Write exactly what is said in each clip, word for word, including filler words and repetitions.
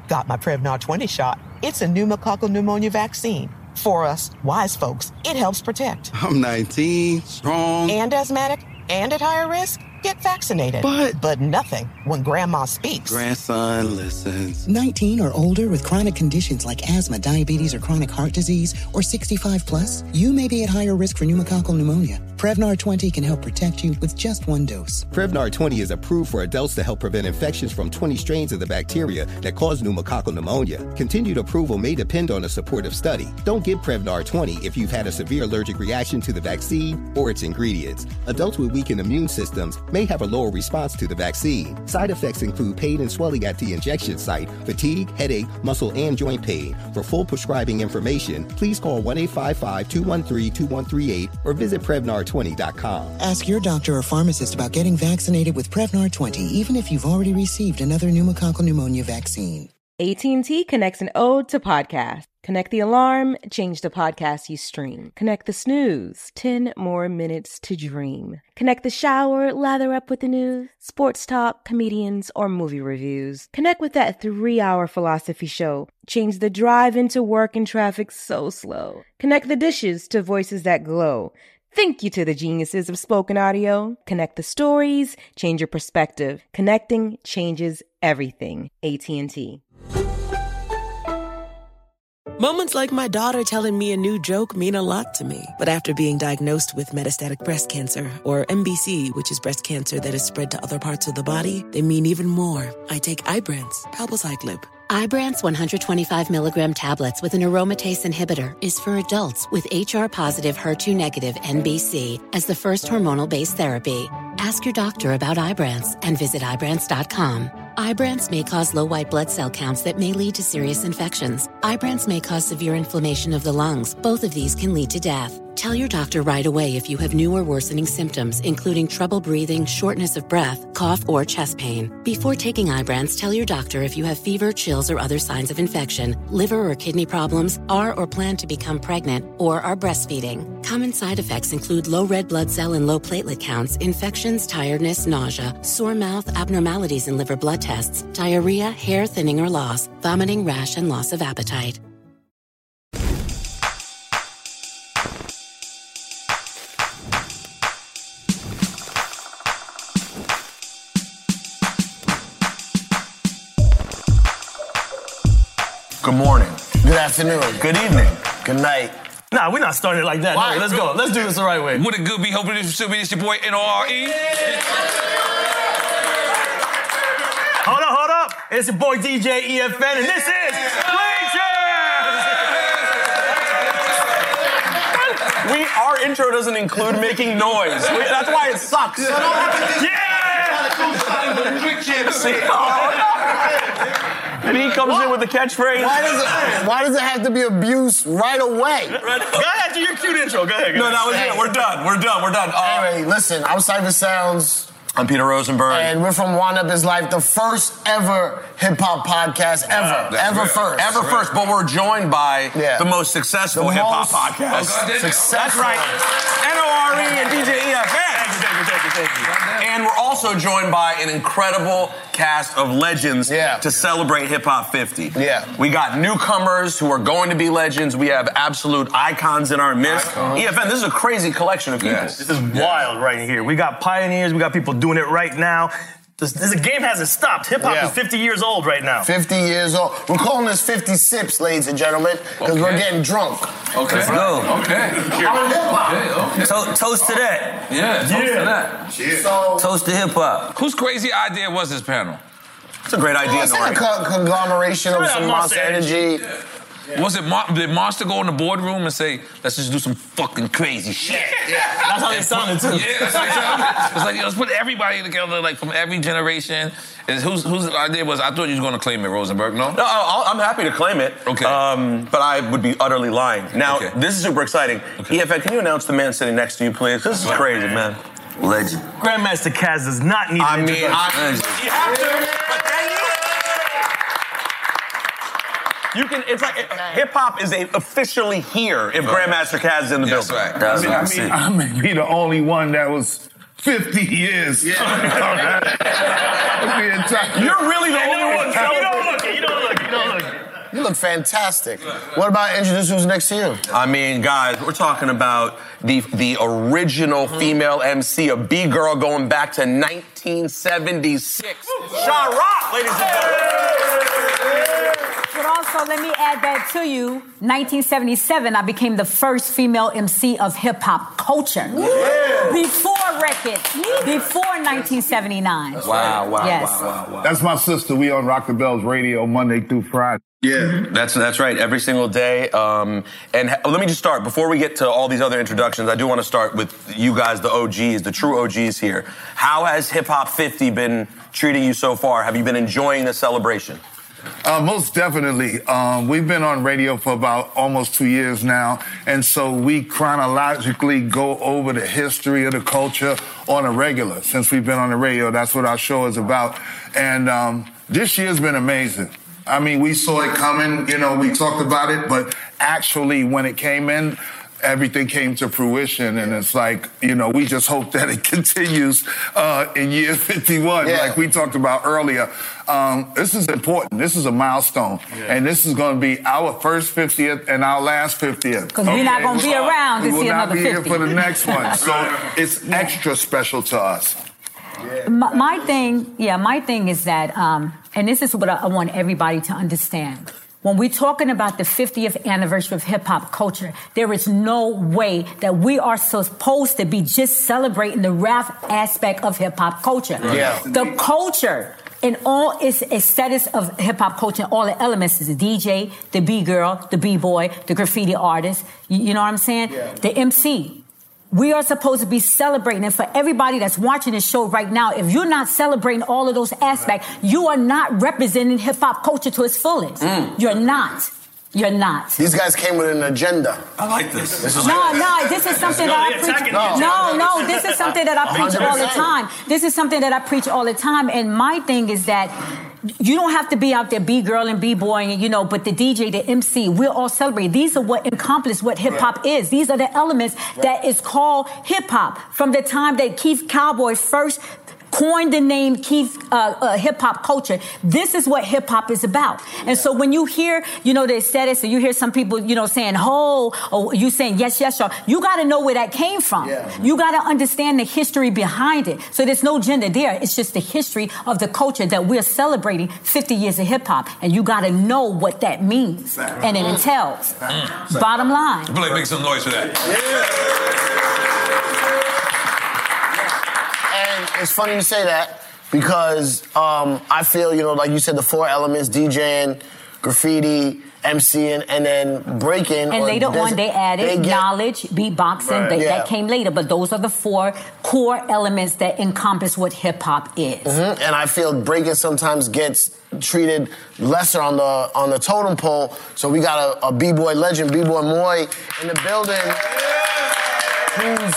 Got my Prevnar twenty shot. It's a pneumococcal pneumonia vaccine. For us, wise folks, it helps protect. I'm nineteen, strong. And asthmatic, and at higher risk. Get vaccinated. But... But nothing when Grandma speaks. Grandson listens. nineteen or older with chronic conditions like asthma, diabetes, or chronic heart disease, or sixty-five plus, you may be at higher risk for pneumococcal pneumonia. Prevnar twenty can help protect you with just one dose. Prevnar twenty is approved for adults to help prevent infections from twenty strains of the bacteria that cause pneumococcal pneumonia. Continued approval may depend on a supportive study. Don't get Prevnar twenty if you've had a severe allergic reaction to the vaccine or its ingredients. Adults with weakened immune systems may have a lower response to the vaccine. Side effects include pain and swelling at the injection site, fatigue, headache, muscle, and joint pain. For full prescribing information, please call one eight five five, two one three, two one three eight or visit Prevnar twenty dot com. Ask your doctor or pharmacist about getting vaccinated with Prevnar twenty, even if you've already received another pneumococcal pneumonia vaccine. A T and T connects an ode to podcasts. Connect the alarm, change the podcast you stream. Connect the snooze, ten more minutes to dream. Connect the shower, lather up with the news, sports talk, comedians, or movie reviews. Connect with that three-hour philosophy show. Change the drive into work and traffic so slow. Connect the dishes to voices that glow. Thank you to the geniuses of spoken audio. Connect the stories, change your perspective. Connecting changes everything. A T and T. Moments like my daughter telling me a new joke mean a lot to me. But after being diagnosed with metastatic breast cancer, or M B C, which is breast cancer that is spread to other parts of the body, they mean even more. I take Ibrance, palbociclib. Ibrance one hundred twenty-five milligram tablets with an aromatase inhibitor is for adults with H R-positive, H E R two negative M B C as the first hormonal-based therapy. Ask your doctor about Ibrance and visit Ibrance dot com. Ibrance may cause low white blood cell counts that may lead to serious infections. Ibrance may cause severe inflammation of the lungs. Both of these can lead to death. Tell your doctor right away if you have new or worsening symptoms, including trouble breathing, shortness of breath, cough, or chest pain. Before taking Ibrance, tell your doctor if you have fever, chills, or other signs of infection, liver or kidney problems, are or plan to become pregnant, or are breastfeeding. Common side effects include low red blood cell and low platelet counts, infections, tiredness, nausea, sore mouth, abnormalities in liver blood tests, diarrhea, hair thinning or loss, vomiting, rash, and loss of appetite. Good morning. Good afternoon. Good evening. Good night. Nah, we're not starting it like that. No, let's go. Let's do this the right way. What it good be? Hoping this should be. It's your boy N O R E. Hold up, hold up. It's your boy D J E F N, and this is Bleachers! We, our intro doesn't include making noise. We, that's why it sucks. So yeah! See? And he comes what? in with the catchphrase. Why does, it, why does it have to be abuse right away? Right. Go ahead, do your cute intro. Go ahead. Go no, that was it. We're done. We're done. We're done. Uh, anyway, listen, I'm Cypher Sounds. I'm Peter Rosenberg. And we're from Wind Up Is Life, the first ever hip-hop podcast ever. Wow, ever real. first. Ever real. first, but we're joined by yeah. the most successful the hip-hop most podcast. Successful. That's right. N O R E and D J E F N. Thank you, thank you, thank you, thank you. And we're also joined by an incredible cast of legends yeah. to celebrate Hip Hop fifty. Yeah. We got newcomers who are going to be legends. We have absolute icons in our midst. Icons. E F N, this is a crazy collection of people. Yes. This is yes. wild right here. We got pioneers. We got people doing it right now. This, this the game hasn't stopped. Hip hop yeah. is fifty years old right now. fifty years old. We're calling this fifty sips, ladies and gentlemen, because okay. we're getting drunk. Okay. Let's go. Okay. Okay, okay. To- toast to that. Yeah, toast yeah. to that. Cheers. So, toast to hip hop. Whose crazy idea was this panel? It's a great idea. Well, it's like a co- conglomeration of yeah, some Monster Energy. energy. Yeah. Yeah. Was it Mon- did Monster go in the boardroom and say, "Let's just do some fucking crazy shit"? Yeah, that's how they sounded too. Yeah, that's how they sounded. It's like, let's put everybody together, like from every generation. And whose whose idea was? I thought you were going to claim it, Rosenberg. No, no, I'll, I'm happy to claim it. Okay, um, but I would be utterly lying. Now, okay. this is super exciting. Okay. E F N, can you announce the man sitting next to you, please? This is crazy, man. Legend. Grandmaster Caz does not need. I an mean, I, you have to. But then you. You can. It's like hip hop is a, officially here if right. Grandmaster Caz is in the yes, building. Right. That's I mean, I, mean I may be the only one that was fifty years. Yeah. You're really the only one. You don't look it. You don't look it. You don't You look fantastic. What about introduce who's next to you? I mean, guys, we're talking about the the original female M C of B-Girl going back to nineteen seventy-six. Sha Rock, ladies and gentlemen. But also, let me add that to you. nineteen seventy-seven, I became the first female M C of hip-hop culture. Yeah. Before records. Before nineteen seventy-nine. Wow, wow, yes. wow, wow, wow. That's my sister. We on Rock the Bells Radio Monday through Friday. Yeah, that's that's right. Every single day. Um, and ha- let me just start before we get to all these other introductions. I do want to start with you guys, the O Gs, the true O Gs here. How has Hip Hop fifty been treating you so far? Have you been enjoying the celebration? Uh, most definitely. Um, we've been on radio for about almost two years now, and so we chronologically go over the history of the culture on a regular. Since we've been on the radio, that's what our show is about. And um, this year's been amazing. I mean, we saw it coming, you know, we talked about it, but actually when it came in, everything came to fruition, and it's like, you know, we just hope that it continues uh, in year fifty-one, yeah. like we talked about earlier. Um, this is important. This is a milestone, yeah. and this is going to be our first fiftieth and our last fiftieth. Because okay? we're not going to be around to see another fifty. We will not be here for the next one, so it's extra special to us. Yeah. My, my thing, yeah, my thing is that, um, and this is what I, I want everybody to understand. When we're talking about the fiftieth anniversary of hip-hop culture, there is no way that we are supposed to be just celebrating the rap aspect of hip-hop culture. Yeah. The culture in all its aesthetics of hip-hop culture, all the elements is the D J, the B-girl, the B-boy, the graffiti artist, you, you know what I'm saying? Yeah. The M C. We are supposed to be celebrating. And for everybody that's watching this show right now, if you're not celebrating all of those aspects, you are not representing hip-hop culture to its fullest. Mm. You're not. You're not. These guys came with an agenda. I like this. this is no, no, this is something that I preach. No, no, this is something that I preach all the time. This is something that I preach all the time. And my thing is that you don't have to be out there B-girl and B-boy, and, you know, but the D J, the M C, we're all celebrating. These are what encompass what hip-hop right. is. These are the elements right. that is called hip-hop. From the time that Keith Cowboy first coined the name Keith uh, uh, hip-hop culture, this is what hip-hop is about. And so when you hear, you know, the aesthetics, or you hear some people, you know, saying, ho, or you saying, yes, yes, y'all, you got to know where that came from. Yeah. You got to understand the history behind it. So there's no gender there. It's just the history of the culture that we're celebrating fifty years of hip-hop. And you got to know what that means Fact. and it entails. Mm. Bottom line. Blake, make some noise for that. Yeah. It's funny you say that because um, I feel, you know, like you said, the four elements, DJing, graffiti, MCing, and then breaking. And later on, they added they get, knowledge, beatboxing. Right. They, yeah. That came later. But those are the four core elements that encompass what hip-hop is. Mm-hmm. And I feel breaking sometimes gets treated lesser on the on the totem pole. So we got a, a B-boy legend, B-boy Moy, in the building, who's...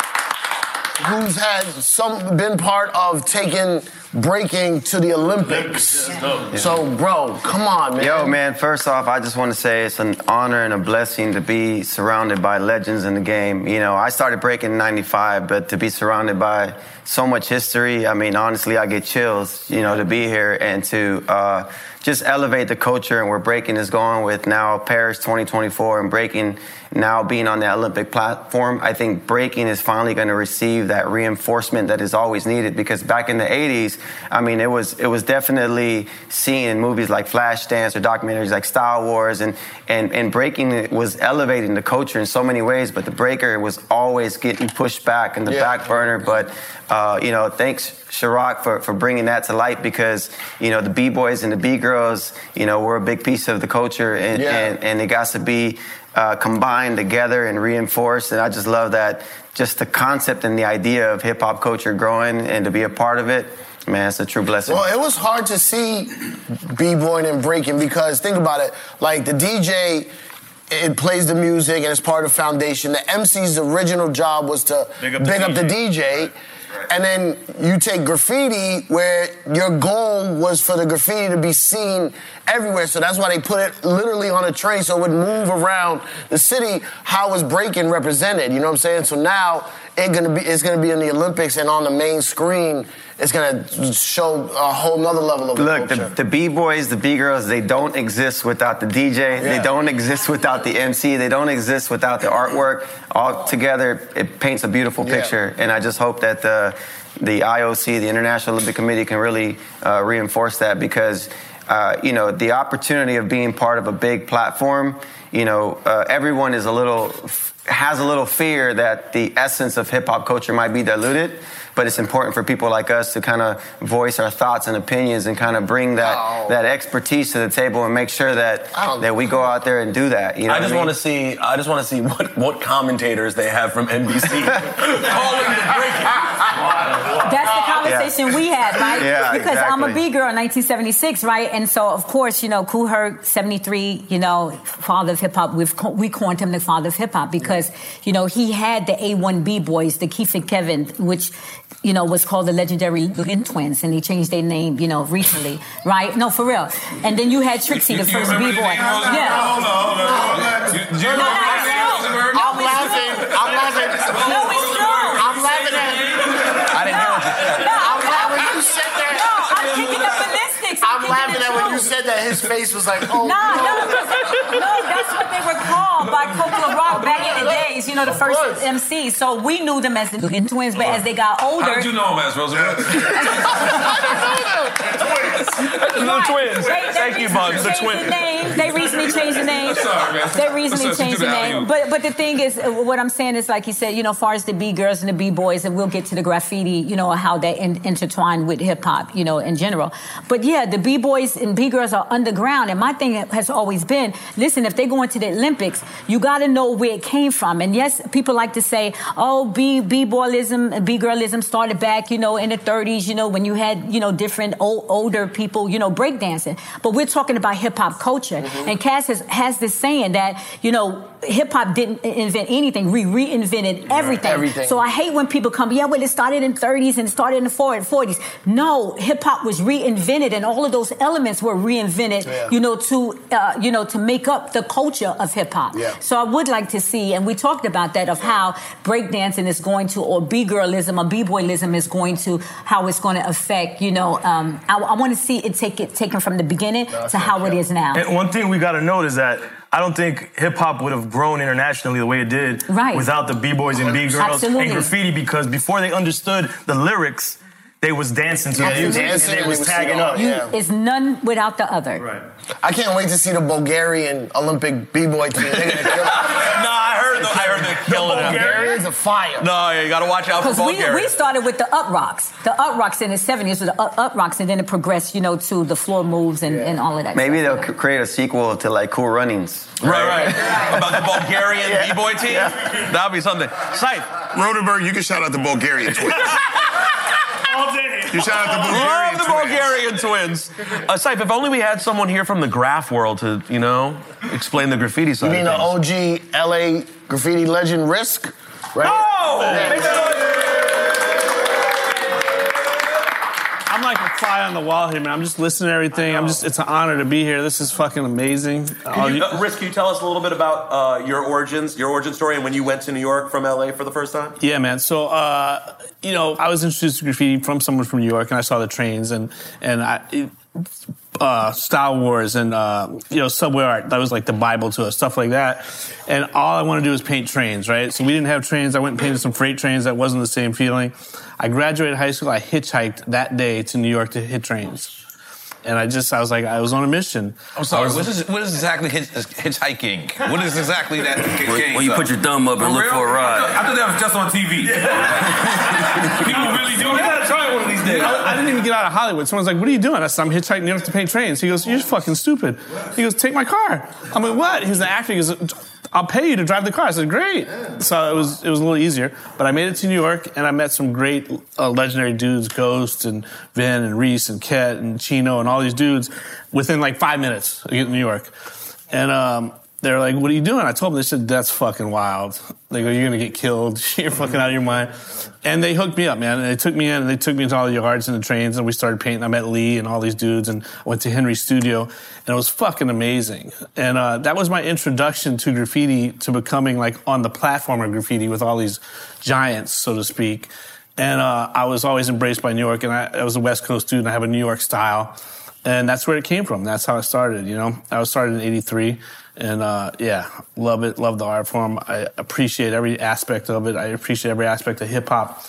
who's had some been part of taking breaking to the Olympics. Yeah. So, bro, come on, man. Yo, man, first off, I just want to say it's an honor and a blessing to be surrounded by legends in the game. You know, I started breaking in ninety-five, but to be surrounded by so much history, I mean, honestly, I get chills, you know, to be here and to uh, just elevate the culture and where breaking is going with now Paris twenty twenty-four and breaking now being on the Olympic platform. I think breaking is finally going to receive that reinforcement that is always needed, because back in the eighties, I mean, it was it was definitely seen in movies like Flashdance or documentaries like Star Wars, and, and, and breaking was elevating the culture in so many ways, but the breaker was always getting pushed back in the yeah. back burner. But, uh, you know, thanks, Sha Rock, for, for bringing that to light, because, you know, the B-boys and the B-girls, you know, were a big piece of the culture, and, yeah. and, and it got to be uh, combined together and reinforced. And I just love that, just the concept and the idea of hip-hop culture growing and to be a part of it. Man, it's a true blessing. Well, it was hard to see B-boying and breaking, because think about it, like the D J, it plays the music and it's part of the foundation. The M C's original job was to big up the, big up the D J. Right. And then you take graffiti, where your goal was for the graffiti to be seen everywhere. So that's why they put it literally on a train so it would move around the city. How is breaking represented? You know what I'm saying? So now it's gonna be it's gonna be in the Olympics and on the main screen it's gonna show a whole nother level of Look, culture. the, the B-boys, the B-girls, they don't exist without the D J. Yeah. They don't exist without the M C. They don't exist without the artwork. All together, it paints a beautiful Yeah. picture. And I just hope that the, the I O C, the International Olympic Committee, can really uh, reinforce that because, uh, you know, the opportunity of being part of a big platform, you know, uh, everyone is a little, has a little fear that the essence of hip-hop culture might be diluted. But it's important for people like us to kind of voice our thoughts and opinions and kind of bring that Oh. that expertise to the table and make sure that that we go out there and do that. You know I just what I mean? want to see. I just want to see what, what commentators they have from N B C calling the break. That's the conversation we had, right? Yeah, because I'm a exactly. B girl in nineteen seventy-six, right? And so, of course, you know, Kool Herc, seventy-three, you know, father of hip hop. We've co- we coined him the father of hip hop because, you know, he had the A one B boys, the Keith and Kevin, which, you know, was called the legendary Lin Twins, and they changed their name, you know, recently, right? No, for real. And then you had Trixie, the You first remember B the boy. name Rosenberg? Yeah. Hold on, hold on, hold on. You- do you remember the name Rosenberg? I'm laughing. I'm laughing. No, it's true. I'm laughing at. I didn't hear what you said. No, I'm laughing when you said that. No, I'm kicking the ballistics. I'm laughing at when you said that. His face was like, oh. Nah, no, no, that's what they were called by Coca Rock back in the days, you know, the first M C. So we knew them as the Lin Twins, but as they got older. How did you know him as Rosenberg? The twins. They, they Thank you, Bugs. The changed twins. The name. They recently changed the name. Sorry, man. They recently Let's, uh, changed do the the name. alley-oop. But but the thing is, uh, what I'm saying is, like you said, you know, as far as the B girls and the B boys, and we'll get to the graffiti, you know, how they in, intertwine with hip hop, you know, in general. But yeah, the B boys and B girls are underground, and my thing has always been, listen, if they go into the Olympics, you got to know where it came from. And yes, people like to say, oh, B B boyism, B girlism started back, you know, in the thirties, you know, when you had, you know, different old, older people, you know, breakdancing. But we're talking about hip hop culture, Mm-hmm. and Cass has, has this saying that, you know, hip hop didn't invent anything, we reinvented everything. Everything. So I hate when people come, yeah, well, it started in the thirties and it started in the forties. No, hip hop was reinvented, and all of those elements were reinvented, Yeah. you know, to uh, you know, to make up the culture of hip hop. Yeah. So I would like to see, and we talked about that, of how breakdancing is going to, or B-girlism or B-boyism is going to, how it's going to affect, you know, um, I, I want to see it take it taken from the beginning to how it is now. And one thing we got to note is that I don't think hip hop would have grown internationally the way it did Right. without the B-boys and B-girls Absolutely. and graffiti, because before they understood the lyrics, they was dancing to the Absolutely. music and Dancing they and was they was tagging singing. up. Yeah. It's none without the other. Right. I can't wait to see the Bulgarian Olympic B-boy team. They're gonna kill it. No, I heard. The, I heard they're killing it. Bulgarians are fire. No, you got to watch out for Because we, Bulgaria. we started with the up rocks. The up rocks in the seventies were the up, up rocks, and then it progressed, you know, to the floor moves and, and all of that. Maybe stuff. they'll c- create a sequel to like Cool Runnings. Right, right. About the Bulgarian B-boy team. That'd be something. Sight. Rodenberg, you can shout out the Bulgarian twins. All day. You shout out the Bulgarian Love the twins. Bulgarian twins. Uh, Saif, if only we had someone here from the graph world to, you know, explain the graffiti side You mean of the things. O G L A graffiti legend Risk? Right? I'm like a fly on the wall here, man. I'm just listening to everything. I'm just, it's an honor to be here. This is fucking amazing. All Can you, you- uh, Risk, can you tell us a little bit about uh, your origins, your origin story, and when you went to New York from L A for the first time? Yeah, man. So, uh, you know, I was introduced to graffiti from someone from New York, and I saw the trains and and I, it, uh, Star Wars and uh, you know, subway art. That was like the Bible to us, stuff like that. And all I wanted to do was paint trains, right? So we didn't have trains. I went and painted some freight trains. That wasn't the same feeling. I graduated high school. I hitchhiked that day to New York to hit trains. And I just, I was like, I was on a mission. I'm sorry, I was- what is, what is exactly hitch, hitchhiking? What is exactly that? Where, where you put your thumb up and For look real? for a ride. I thought that was just on T V. People really do We that? gotta try it one of these days. I, I didn't even get out of Hollywood. Someone's like, what are you doing? I said, I'm hitchhiking New York to paint trains. He goes, you're fucking stupid. He goes, take my car. I'm like, what? He's an actor. He goes, I'll pay you to drive the car. I said, great. So it was it was a little easier. But I made it to New York, and I met some great uh, legendary dudes, Ghost and Vin and Reese and Ket and Chino and all these dudes within like five minutes of getting to New York. And um, they're like, what are you doing? I told them. They said, that's fucking wild. They go, you're going to get killed. You're fucking out of your mind. And they hooked me up, man. And they took me in, and they took me into all the yards and the trains, and we started painting. I met Lee and all these dudes, and I went to Henry's studio, and it was fucking amazing. And uh, that was my introduction to graffiti, to becoming like on the platform of graffiti with all these giants, so to speak. And uh, I was always embraced by New York, and I, I was a West Coast student. I have a New York style, and that's where it came from. That's how I started, you know. I was started in eighty-three, and uh, yeah, love it, love the art form. I appreciate every aspect of it. I appreciate every aspect of hip-hop,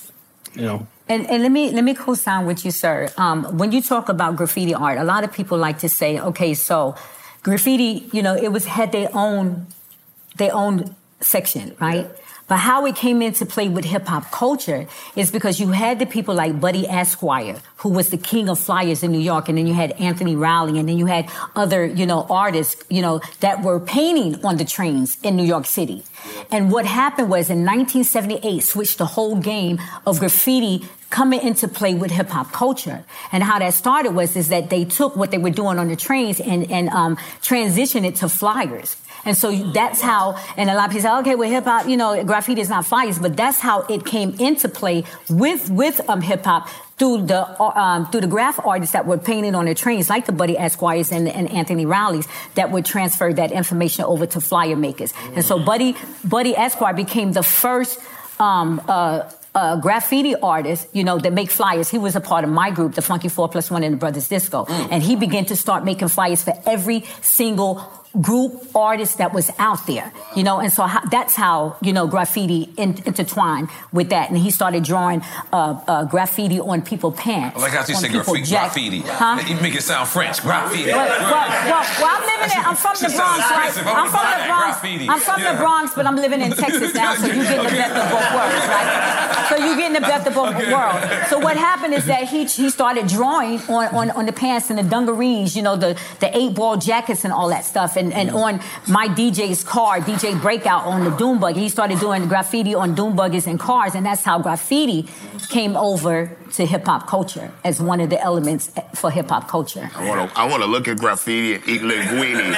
you know. And, and let me let me co-sign with you, sir. Um, when you talk about graffiti art, a lot of people like to say, okay, so graffiti, you know, it was had their own their own section, right? Yeah. But how it came into play with hip-hop culture is because you had the people like Buddy Esquire, who was the king of flyers in New York, and then you had Anthony Rowley, and then you had other, you know, artists, you know, that were painting on the trains in New York City. And what happened was in nineteen seventy-eight, switched the whole game of graffiti coming into play with hip-hop culture. And how that started was is that they took what they were doing on the trains and, and um, transitioned it to flyers. And so that's how, and a lot of people say, okay, well, hip-hop, you know, graffiti is not flyers, but that's how it came into play with with um, hip-hop through the um, through the graph artists that were painted on the trains, like the Buddy Esquires and, and Anthony Rowleys, that would transfer that information over to flyer makers. Mm-hmm. And so Buddy Buddy Esquire became the first um, uh, uh, graffiti artist, you know, that make flyers. He was a part of my group, the Funky Four Plus One and the Brothers Disco, mm. and he began to start making flyers for every single group artist that was out there, you know, and so how, that's how, you know, graffiti in, intertwined with that. And he started drawing uh, uh, graffiti on people's pants. I like how you say graffiti. graffiti. Huh? You make it sound French. Graffiti. Well, well, well, well I'm living in, I'm from the Bronx, right? I'm from the Bronx. I'm from the Bronx, but I'm living in Texas now, so you get the best of both worlds, right? So you getting the best of both worlds. So what happened is that he he started drawing on, on, on the pants and the dungarees, you know, the, the eight-ball jackets and all that stuff. And, and on my D J's car, D J Breakout on the Doom Buggy, he started doing graffiti on Doom Buggies and cars, and that's how graffiti came over to hip-hop culture as one of the elements for hip-hop culture. I want to I want to look at graffiti and eat linguine.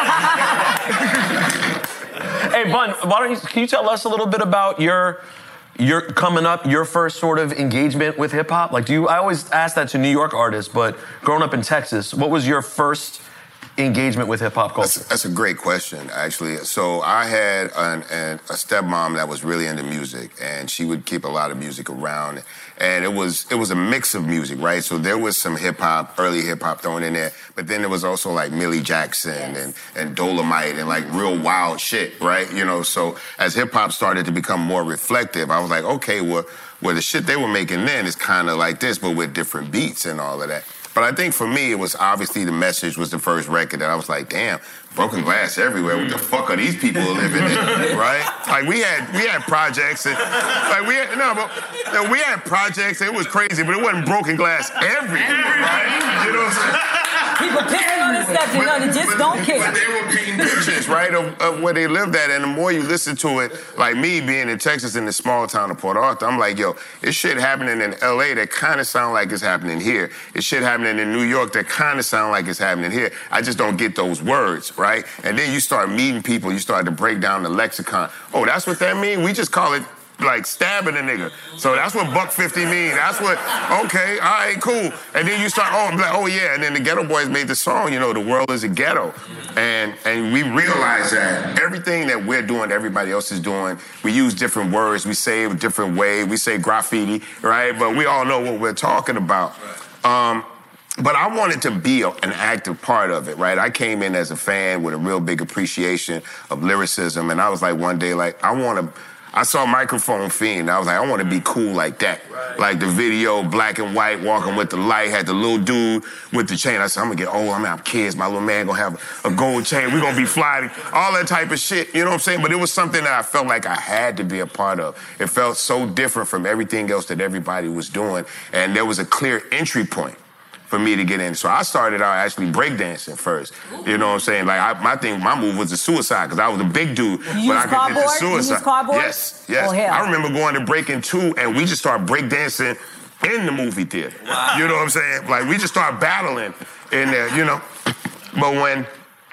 Hey, Bun, why don't you, can you tell us a little bit about your... You're coming up, your first sort of engagement with hip hop? Like, do you, I always ask that to New York artists, but growing up in Texas, what was your first engagement with hip hop culture? That's, that's a great question, actually. So I had an, an, a stepmom that was really into music, and she would keep a lot of music around. And it was it was a mix of music, right? So there was some hip hop, early hip hop thrown in there, but then there was also like Millie Jackson and, and Dolomite and like real wild shit, right? You know, so as hip hop started to become more reflective, I was like, okay, well, well the shit they were making then is kind of like this, but with different beats and all of that. But I think for me, it was obviously The Message was the first record that I was like, damn, broken glass everywhere. What the fuck are these people living in, right? Like we had we had projects and like we had no, but you know, we had projects. It was crazy, but it wasn't broken glass everywhere, right? You know what I'm saying? People pissing on this stuff, you know, they just but, don't care. But they were painting pictures, right, of, of where they lived at. And the more you listen to it, like me being in Texas in the small town of Port Arthur, I'm like, yo, it's shit happening in L A that kind of sound like it's happening here. It's shit happening in New York that kind of sound like it's happening here. I just don't get those words, right? And then you start meeting people, you start to break down the lexicon. Oh, that's what that mean? We just call it like stabbing a nigga. So that's what buck fifty mean. That's what, okay, all right, cool. And then you start, oh, I'm like, oh yeah. And then the Ghetto Boys made the song, you know, the world is a ghetto. And and we realize that everything that we're doing, everybody else is doing, we use different words, we say it a different way, we say graffiti, right? But we all know what we're talking about. Um, But I wanted to be a, an active part of it, right? I came in as a fan with a real big appreciation of lyricism, and I was like one day, like, I want to, I saw Microphone Fiend, I was like, I want to be cool like that. Right. Like the video, black and white, walking with the light, had the little dude with the chain. I said, I'm going to get old, I'm going to have kids, my little man going to have a gold chain, we're going to be flying, all that type of shit, you know what I'm saying? But it was something that I felt like I had to be a part of. It felt so different from everything else that everybody was doing, and there was a clear entry point for me to get in. So I started out actually breakdancing first. You know what I'm saying? Like, I, my thing, my move was the suicide, because I was a big dude, you but I could cardboard? get the suicide. You use cardboard? Yes, yes. Oh, hell. I remember going to Breaking Two, and we just started breakdancing in the movie theater. Wow. You know what I'm saying? Like, we just started battling in there, you know? But when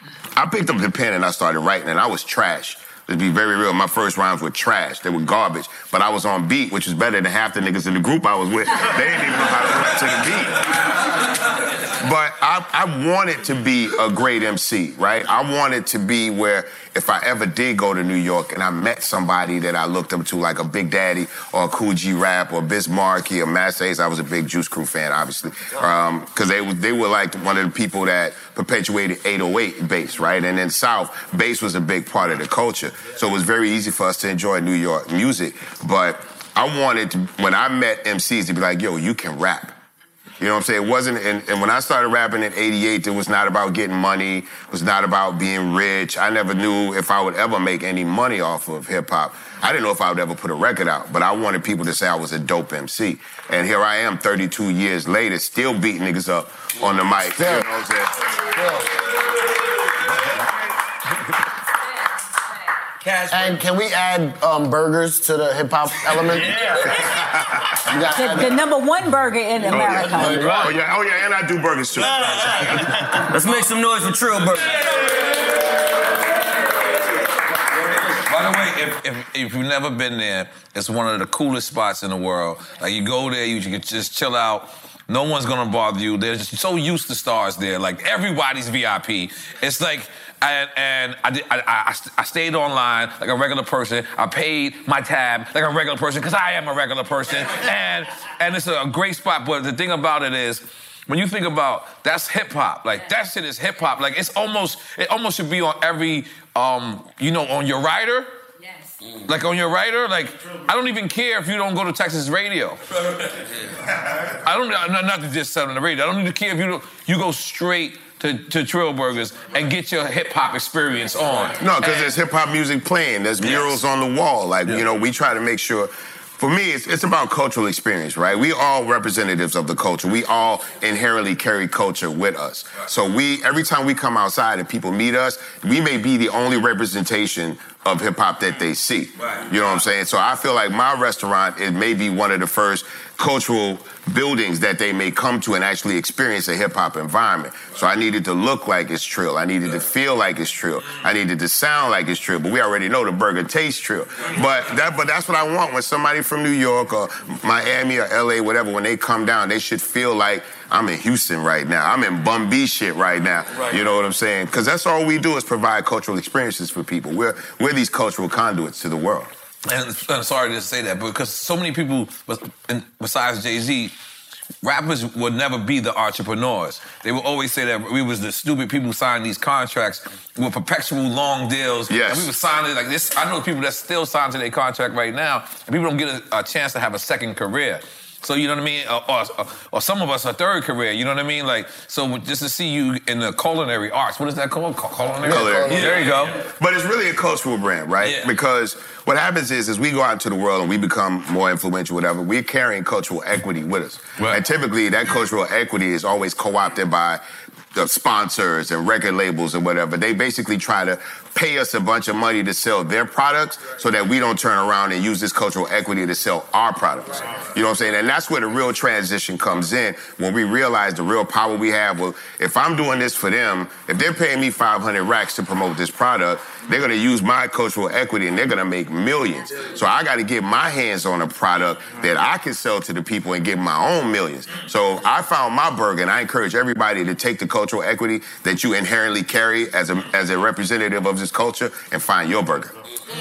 I picked up the pen and I started writing, and I was trash. To be very real, my first rhymes were trash. They were garbage. But I was on beat, which was better than half the niggas in the group I was with. They didn't even know how to rap to the beat. But I, I wanted to be a great M C, right? I wanted to be where if I ever did go to New York and I met somebody that I looked up to, like a Big Daddy or a Cool G Rap or Biz Markie or Masta Ace. I was a big Juice Crew fan, obviously, because um, they, they were like one of the people that perpetuated eight oh eight bass, right? And in South, bass was a big part of the culture. So it was very easy for us to enjoy New York music. But I wanted to, when I met M Cs, to be like, yo, you can rap. You know what I'm saying? It wasn't, and, and when I started rapping in eighty-eight, it was not about getting money. It was not about being rich. I never knew if I would ever make any money off of hip-hop. I didn't know if I would ever put a record out, but I wanted people to say I was a dope M C. And here I am, thirty-two years later, still beating niggas up on the mic. You know what I'm saying? And can we add um, burgers to the hip-hop element? The, the number one burger in America. Oh yeah. oh, yeah, oh, yeah, and I do burgers too. Let's make some noise for Trill Burger. By the way, if, if, if you've never been there, it's one of the coolest spots in the world. Like, you go there, you can just chill out. No one's gonna bother you. They're just so used to stars there. Like, everybody's V I P. It's like, and, and I, did, I, I, I stayed online like a regular person. I paid my tab like a regular person because I am a regular person. And and it's a great spot. But the thing about it is, when you think about, that's hip hop. Like, that shit is hip hop. Like, it's almost, it almost should be on every, um, you know, on your rider. Like, on your writer, like, I don't even care if you don't go to Texas radio. I don't, not, not to just sell on the radio. I don't even care if you don't, you go straight to, to Trill Burgers and get your hip-hop experience on. No, because there's hip-hop music playing. There's murals yes. on the wall. Like, yeah. you know, we try to make sure... For me, it's, it's about cultural experience, right? We all representatives of the culture. We all inherently carry culture with us. So we, every time we come outside and people meet us, we may be the only representation of hip-hop that they see. Right. You know what I'm saying? So I feel like my restaurant, it may be one of the first cultural buildings that they may come to and actually experience a hip-hop environment. So I needed to look like it's Trill. I needed to feel like it's Trill. I needed to sound like it's Trill. But we already know the burger tastes Trill. But that, but that's what I want when somebody from New York or Miami or L A, whatever, when they come down, they should feel like I'm in Houston right now. I'm in Bum B shit right now. Right. You know what I'm saying? Because that's all we do is provide cultural experiences for people. We're, we're these cultural conduits to the world. And I'm sorry to say that, because so many people, besides Jay-Z, rappers would never be the entrepreneurs. They would always say that we was the stupid people who signed these contracts with perpetual long deals. Yes. And we were signing like this. I know people that still sign to their contract right now, and people don't get a, a chance to have a second career. So, you know what I mean? Or, or, or some of us a third career, you know what I mean? Like, so just to see you in the culinary arts, what is that called? Culinary? Culinary. Yeah. There you go. But it's really a cultural brand, right? Yeah. Because what happens is, is we go out into the world and we become more influential, whatever, we're carrying cultural equity with us. Right. And typically that cultural equity is always co-opted by the sponsors and record labels and whatever. They basically try to pay us a bunch of money to sell their products so that we don't turn around and use this cultural equity to sell our products. You know what I'm saying? And that's where the real transition comes in, when we realize the real power we have. Well, if I'm doing this for them, if they're paying me five hundred racks to promote this product, they're going to use my cultural equity and they're going to make millions. So I got to get my hands on a product that I can sell to the people and get my own millions. So I found my burger, and I encourage everybody to take the cultural equity that you inherently carry as a, as a representative of this culture and find your burger.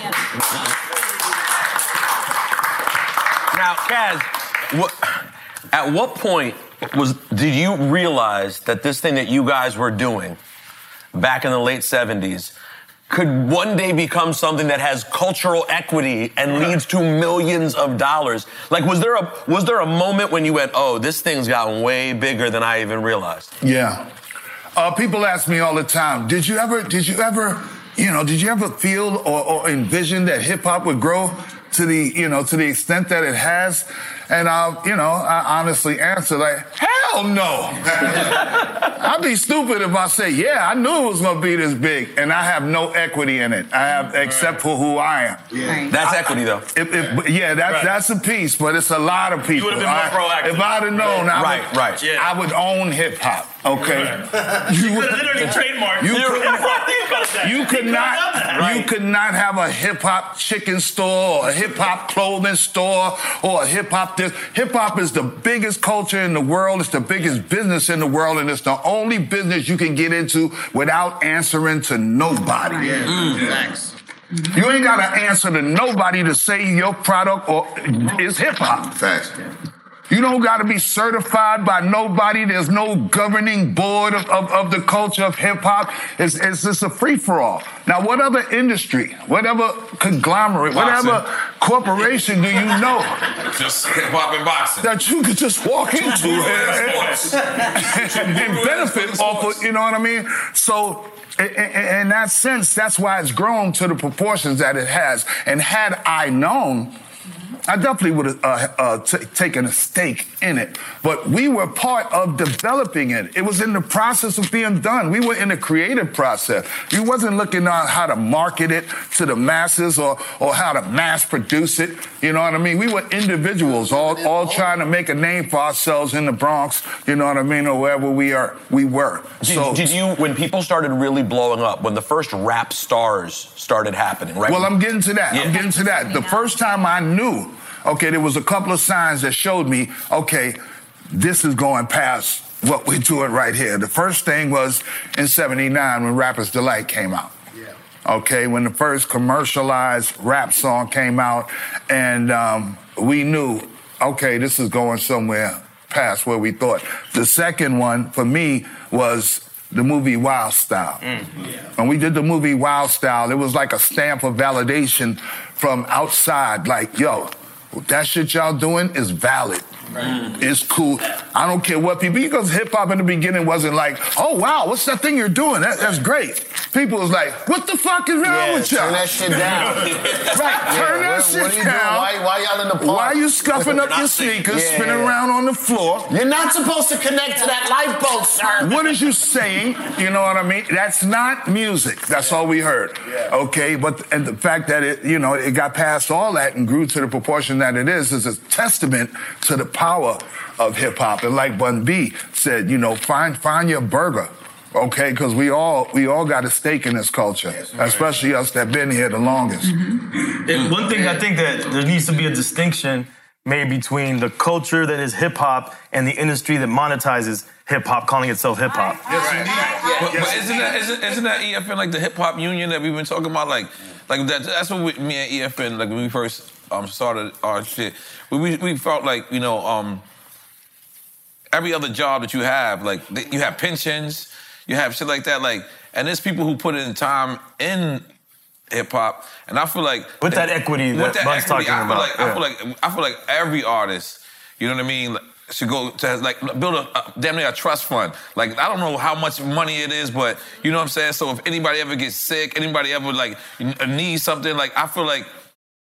Now, Kaz, what, at what point was did you realize that this thing that you guys were doing back in the late seventies could one day become something that has cultural equity and leads to millions of dollars? Like, was there a was there a moment when you went, oh, this thing's gotten way bigger than I even realized? Yeah. Uh, people ask me all the time, did you ever, did you ever, you know, did you ever feel or, or envision that hip hop would grow to the, you know, to the extent that it has? And I, you know, I honestly answer like, hell no. I'd be stupid if I say, yeah, I knew it was going to be this big, and I have no equity in it. I have, except for who I am. Yeah. That's I, equity, though. If, if, yeah, that's right. that's a piece, but it's a lot of people. You would have been more I, proactive. If I'd have known, I right, would, right. Yeah. I would own hip hop. Okay, you, you could literally trademark. You could, You could not, you could not have a hip hop chicken store or a hip hop clothing store or a hip hop this. Hip hop is the biggest culture in the world. It's the biggest business in the world, and it's the only business you can get into without answering to nobody. Yeah, Mm. facts. You ain't got to answer to nobody to say your product or is hip hop. Facts. You don't got to be certified by nobody. There's no governing board of, of, of the culture of hip hop. It's, it's just a free for all. Now, what other industry, whatever conglomerate, Boxing. whatever corporation do you know Just hip hop and boxing. that you could just walk into and, and, and benefit off of, you know what I mean? So, in, in, in that sense, that's why it's grown to the proportions that it has. And had I known, I definitely would have uh, uh, t- taken a stake in it. But we were part of developing it. It was in the process of being done. We were in the creative process. We wasn't looking at how to market it to the masses or, or how to mass produce it. You know what I mean? We were individuals all, all trying to make a name for ourselves in the Bronx, you know what I mean, or wherever we are, we were. Did, So, did you, when people started really blowing up, when the first rap stars started happening, right? Well, I'm getting to that. Yeah. I'm getting to that. The first time I knew, okay, there was a couple of signs that showed me, okay, this is going past what we're doing right here. The first thing was in seventy-nine when Rapper's Delight came out. Okay, when the first commercialized rap song came out, and um, we knew, okay, this is going somewhere past where we thought. The second one, for me, was the movie Wild Style. When we did the movie Wild Style, it was like a stamp of validation from outside, like, yo, that shit y'all doing is valid. Right. It's cool. I don't care what people, because hip hop in the beginning wasn't like, oh wow, what's that thing you're doing? That, that's great. People was like, what the fuck is wrong Yeah, with y'all? turn that shit down. Right, Yeah, turn that what- shit what are you down. doing? Why- why y'all in the park? Why are you scuffing up your sneakers, Yeah, spinning yeah. around on the floor? You're not supposed to connect to that lifeboat, sir. What is you saying? You know what I mean? That's not music. That's all we heard. Okay, but and the fact that it, you know, it got past all that and grew to the proportion that it is is a testament to the power of hip hop. And like Bun B said, you know, find find your burger. Okay, because we all we all got a stake in this culture, especially us that been here the longest. And one thing I think that there needs to be a distinction made between the culture that is hip hop and the industry that monetizes hip hop, calling itself hip hop. But, but isn't that isn't, isn't that E F N like the hip hop union that we've been talking about? Like, like that. That's what we, me and E F N, like when we first um, started our shit, we, we we felt like, you know, um, every other job that you have, like th- you have pensions, you have shit like that, like, and there's people who put in time in hip hop, and I feel like With that equity that Bun's talking I feel about, Like, I yeah. feel like I feel like every artist, you know what I mean, like, should go to like build a, a damn near a trust fund. Like, I don't know how much money it is, but you know what I'm saying. So if anybody ever gets sick, anybody ever like needs something, like I feel like.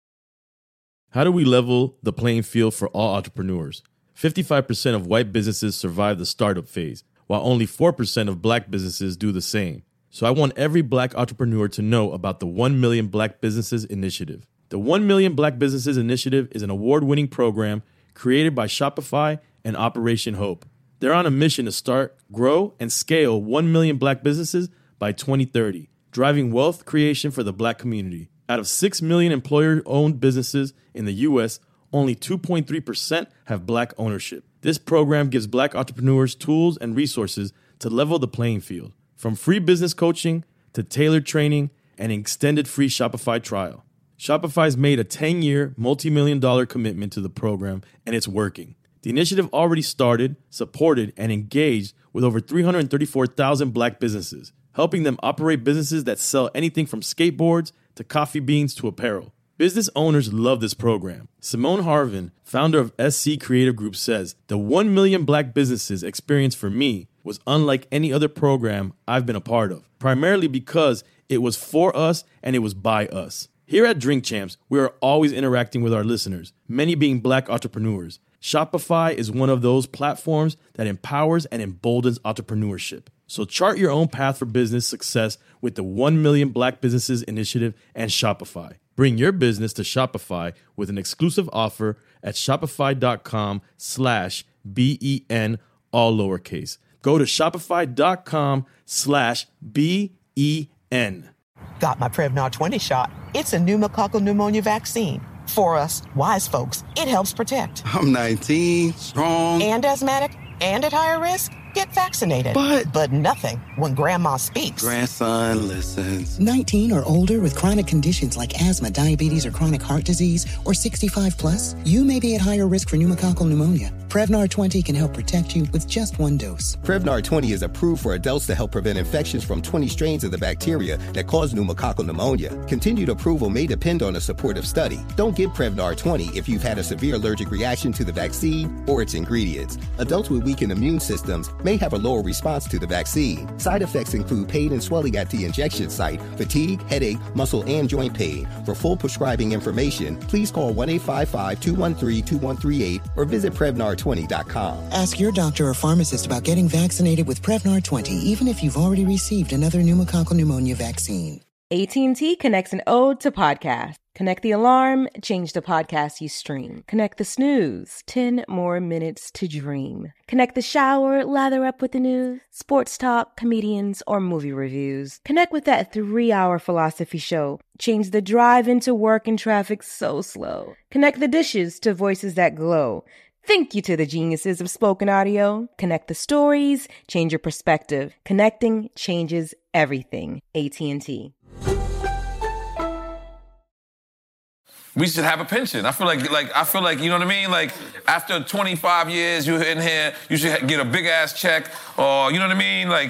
How do we level the playing field for all entrepreneurs? fifty-five percent of white businesses survive the startup phase, while only four percent of black businesses do the same. So I want every black entrepreneur to know about the one million Black Businesses Initiative. The one million Black Businesses Initiative is an award-winning program created by Shopify and Operation Hope. They're on a mission to start, grow, and scale one million black businesses by twenty thirty, driving wealth creation for the black community. Out of six million employer-owned businesses in the U S, only two point three percent have black ownership. This program gives black entrepreneurs tools and resources to level the playing field, from free business coaching to tailored training and an extended free Shopify trial. Shopify's made a ten-year, multi-million dollar commitment to the program, and it's working. The initiative already started, supported, and engaged with over three hundred thirty-four thousand black businesses, helping them operate businesses that sell anything from skateboards to coffee beans to apparel. Business owners love this program. Simone Harvin, founder of S C Creative Group, says, "The one million black businesses experience for me was unlike any other program I've been a part of, primarily because it was for us and it was by us." Here at Drink Champs, we are always interacting with our listeners, many being black entrepreneurs. Shopify is one of those platforms that empowers and emboldens entrepreneurship. So chart your own path for business success with the one million Black Businesses Initiative and Shopify. Bring your business to Shopify with an exclusive offer at shopify.com slash B-E-N, all lowercase. Go to shopify.com slash B-E-N got my Prevnar twenty shot. It's a pneumococcal pneumonia vaccine. For us, wise folks, it helps protect. I'm nineteen, strong. And asthmatic, and at higher risk? Get vaccinated. But... But nothing when grandma speaks. Grandson listens. nineteen or older with chronic conditions like asthma, diabetes, or chronic heart disease, or sixty-five plus, you may be at higher risk for pneumococcal pneumonia. Prevnar twenty can help protect you with just one dose. Prevnar twenty is approved for adults to help prevent infections from twenty strains of the bacteria that cause pneumococcal pneumonia. Continued approval may depend on a supportive study. Don't give Prevnar twenty if you've had a severe allergic reaction to the vaccine or its ingredients. Adults with weakened immune systems may have a lower response to the vaccine. Side effects include pain and swelling at the injection site, fatigue, headache, muscle, and joint pain. For full prescribing information, please call one eight five five, two one three, two one three eight or visit Prevnar twenty dot com. Ask your doctor or pharmacist about getting vaccinated with Prevnar twenty, even if you've already received another pneumococcal pneumonia vaccine. A T and T connects an ode to podcast. Connect the alarm, change the podcast you stream. Connect the snooze, ten more minutes to dream. Connect the shower, lather up with the news, sports talk, comedians, or movie reviews. Connect with that three-hour philosophy show. Change the drive into work and traffic so slow. Connect the dishes to voices that glow. Thank you to the geniuses of spoken audio. Connect the stories, change your perspective. Connecting changes everything. A T and T. We should have a pension. I feel like, like I feel like, you know what I mean? Like, after twenty-five years you're in here, you should get a big-ass check, or, you know what I mean? Like,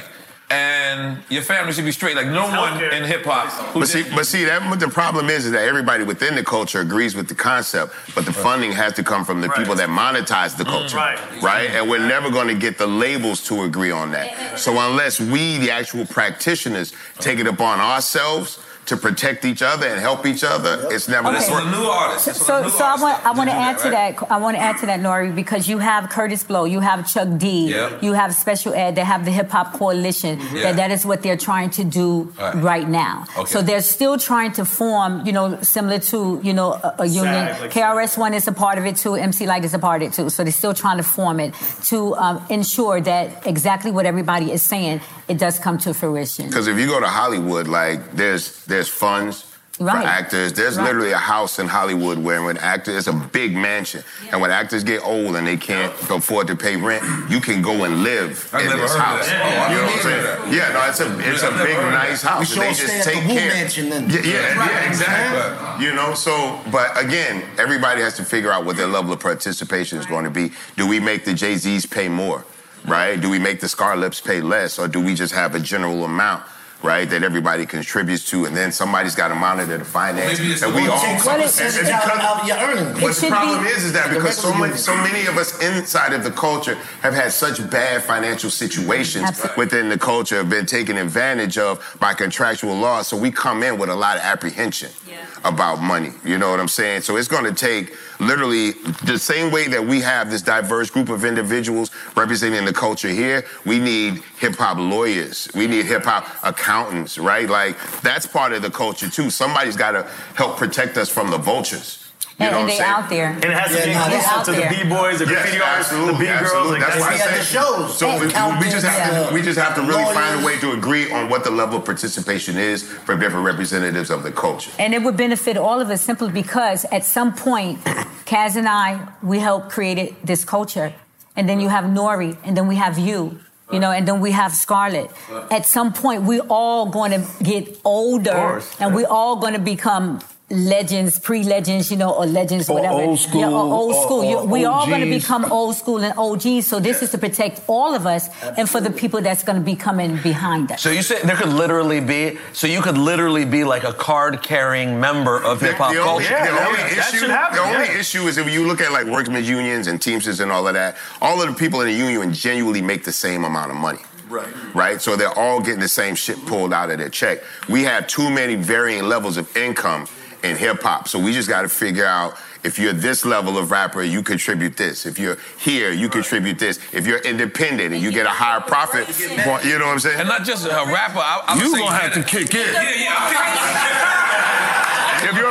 and your family should be straight. Like, no one in hip-hop. But see, but see, that what the problem is, is that everybody within the culture agrees with the concept, but the funding has to come from the people that monetize the culture, Right. right? And we're never going to get the labels to agree on that. So unless we, the actual practitioners, take it upon ourselves to protect each other and help each other, it's never Okay. going to work. For the new artists. So, so I want, I want to add to that. I want to add to that, Nori, because you have Curtis Blow, you have Chuck D, Yep. you have Special Ed, they have the Hip Hop Coalition. Yeah. That that is what they're trying to do Right. right now. Okay. So they're still trying to form, you know, similar to, you know, a, a union. Exactly. K R S One is a part of it too. M C Light is a part of it too. So they're still trying to form it to um, ensure that exactly what everybody is saying, it does come to fruition. Because if you go to Hollywood, like, there's there's funds Right. for actors. There's Right. literally a house in Hollywood where when actors, it's a big mansion. And when actors get old and they can't afford to pay rent, you can go and live I in never this heard of house. that. Oh, I You know never what I'm saying? heard of that. Yeah, no, it's a it's a I've never big, heard of that. nice house. We and sure they stay just at take the Wu care. Mansion then. Yeah, yeah, Right. yeah, exactly. You know, so, but again, everybody has to figure out what their level of participation is going to be. Do we make the Jay-Z's pay more, right? Do we make the Scarlips pay less, or do we just have a general amount, right, that everybody contributes to, and then somebody's got to monitor the finance, Maybe it's and the we one all. that and- takes and percentage out because- out of your earnings. But It the should problem be is, is that the because so regular many, so many of us inside of the culture have had such bad financial situations Absolutely. within the culture, have been taken advantage of by contractual law. So we come in with a lot of apprehension about money. You know what I'm saying? So it's going to take literally the same way that we have this diverse group of individuals representing the culture here. We need hip hop lawyers. We need hip hop accountants, right? Like, that's part of the culture too. Somebody's got to help protect us from the vultures. You And, know and what I'm they saying? out there. And it has to Yeah, be no, they're inclusive out to the there. B-boys, the Yes, graffiti artists, the absolutely, B-girls. absolutely. Like, That's that's why I we got said- the shows. So we, we just have Accountants, to we just have to really find a lawyers. way to agree on what the level of participation is for different representatives of the culture. And it would benefit all of us simply because at some point, Kaz and I, we helped create this culture. And then you have Nori, and then we have you. You know, and then we have Scarlett. At some point, we're all going to get older, and we're all going to become legends, pre-legends, you know, or legends, Or whatever. old school, Yeah, or old or- school. You- or we all going to O Gs. become old school and O Gs. So this is to protect all of us and for the people that's going to be coming behind us. So you say there could literally be, so you could literally be like a card-carrying member of hip hop The only, culture. the only issue, the only issue is if you look at like workmen's unions and Teamsters and all of that, all of the people in the union genuinely make the same amount of money. Right. Right? So they're all getting the same shit pulled out of their check. We have too many varying levels of income in hip hop. So we just got to figure out, if you're this level of rapper, you contribute this. If you're here, you contribute this. If you're independent and you get a higher profit, you know what I'm saying? And not just a rapper. I, I You would say gonna have to kick in. Yeah, yeah. If you're a podcast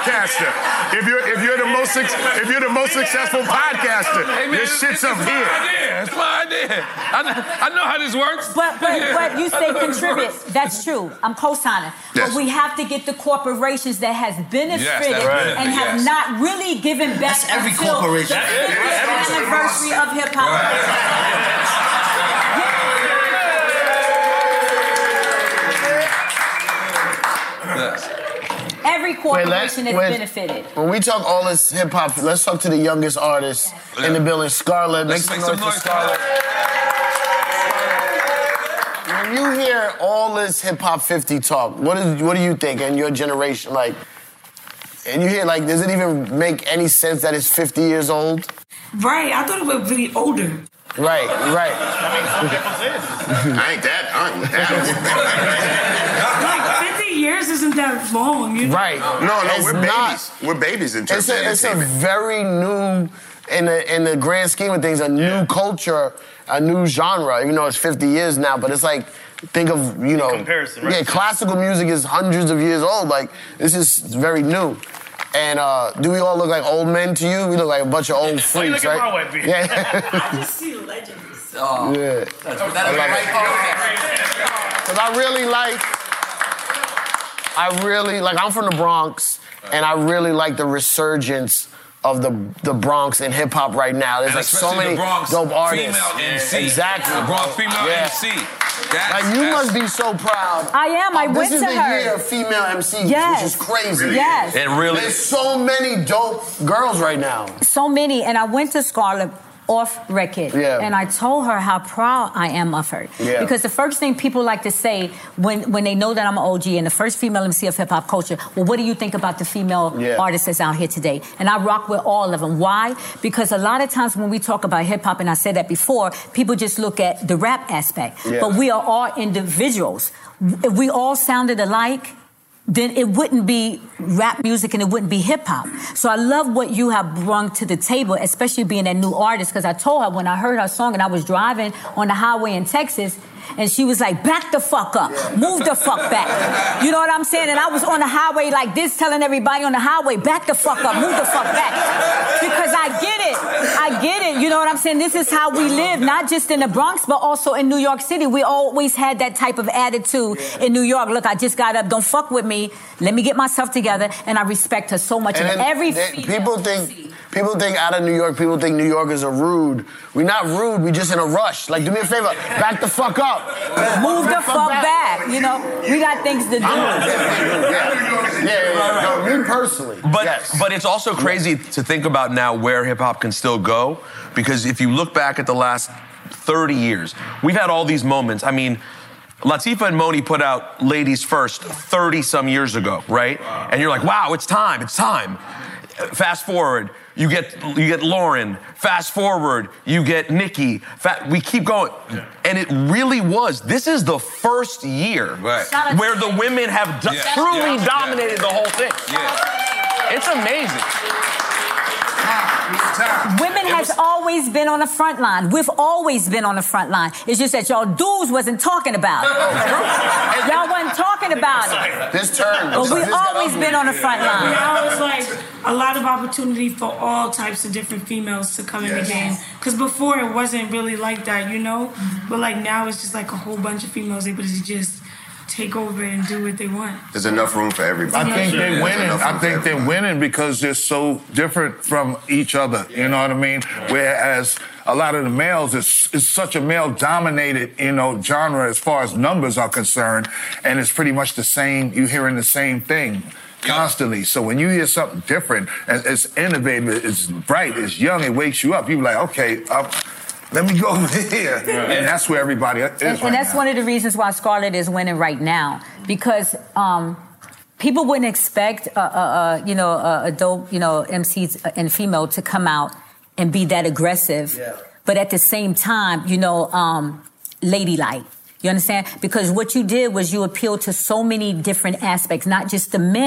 podcaster. If you're if you're the most suc- if you're the most successful podcaster, Hey, man, your shit's it's up my here. idea. It's my idea. I know, I know how this works. But, but, but you say I know how this contribute. works. That's true. I'm co-signing. Yes. But we have to get the corporations that has benefited Yes, that's right. and have Yes. not really given back That's every until corporation. the fiftieth anniversary of hip hop. Every corporation Wait, has let- benefited. When we talk all this hip hop, let's talk to the youngest artist in the building, Scarlett. Make Let's some make noise some for noise. Scarlett. When you hear all this hip hop fifty talk, what is what do you think in your generation? Like, and you hear like, does it even make any sense that it's fifty years old? Right, I thought it was really older. Right, right. I ain't that. I ain't that. Like fifty years isn't that long, you know? Right. No, no, It's we're not. babies. We're babies in terms It's of a, it's a entertainment. very new, in the in the grand scheme of things, a new culture, a new genre. Even though it's fifty years now, but it's like, think of, you know, comparison, right? yeah, classical music is hundreds of years old. Like, this is very new. And uh, do we all look like old men to you? We look like a bunch of old Why you freaks, look at right? my white beard? Yeah. I just see legends. Oh, Yeah. that's, I that's love right. Because I really like, I really, like, I'm from the Bronx, and I really like the resurgence of the the Bronx in hip hop right now. There's And like so especially many the Bronx dope artists. female M C. Exactly. The Bronx female Yeah. M C. That's, Like, you that's- must be so proud. I am. I Oh, went this to is the her. year of female M Cs, Yes. which is crazy. Yes. It really There's so many dope girls right now. So many. And I went to Scarlett off record. Yeah. And I told her how proud I am of her. Yeah. Because the first thing people like to say when, when they know that I'm an O G and the first female M C of hip hop culture, well, what do you think about the female Yeah. artists that's out here today? And I rock with all of them. Why? Because a lot of times when we talk about hip hop, and I said that before, people just look at the rap aspect. Yeah. But we are all individuals. If we all sounded alike, then it wouldn't be rap music and it wouldn't be hip hop. So I love what you have brought to the table, especially being a new artist, because I told her when I heard her song and I was driving on the highway in Texas, and she was like, back the fuck up, move the fuck back. You know what I'm saying? And I was on the highway like this, telling everybody on the highway, back the fuck up, move the fuck back. Because I get it, I get it, you know what I'm saying? This is how we live, not just in the Bronx, but also in New York City. We always had that type of attitude in New York. Look, I just got up, don't fuck with me, let me get myself together, and I respect her so much. And And, then every they- female people think people think out of New York, people think New Yorkers are rude. We're not rude, we just in a rush. Like, do me a favor, back the fuck up. move the fuck back. You know, we got things to do. Yeah, yeah, yeah. No, me personally. But yes. but it's also crazy to think about now where hip hop can still go, because if you look back at the last thirty years, we've had all these moments. I mean, Latifah and Moni put out Ladies First thirty some years ago, right? And you're like, wow, it's time, it's time. Fast forward, you get you get Lauren. Fast forward, you get Nicki. Fa- we keep going, and it really was. This is the first year Right. where the women have do- Yeah. truly Yeah. dominated the whole thing. Yeah. It's amazing. Women has always been on the front line. We've always been on the front line. It's just that y'all dudes wasn't talking about it. Y'all wasn't talking about it. This turn. But we this got always ugly. been on the front line. Now it's like a lot of opportunity for all types of different females to come in the game. Because before it wasn't really like that, you know? But like now it's just like a whole bunch of females able to just take over and do what they want. There's enough room for everybody. I think There's they're winning. enough room I for think they're everybody. winning because they're so different from each other. You know what I mean? Whereas a lot of the males, it's, it's such a male-dominated, you know, genre as far as numbers are concerned, and it's pretty much the same. You're hearing the same thing constantly. So when you hear something different, and it's innovative, it's bright, it's young, it wakes you up. You're like, okay, uh, let me go over here, and that's where everybody is. And, right and that's now. one of the reasons why Scarlett is winning right now, because um, people wouldn't expect a, a, a you know a, a dope you know M C and female to come out and be that aggressive, Yeah. but at the same time, you know, um, ladylike. You understand? Because what you did was you appealed to so many different aspects, not just the men,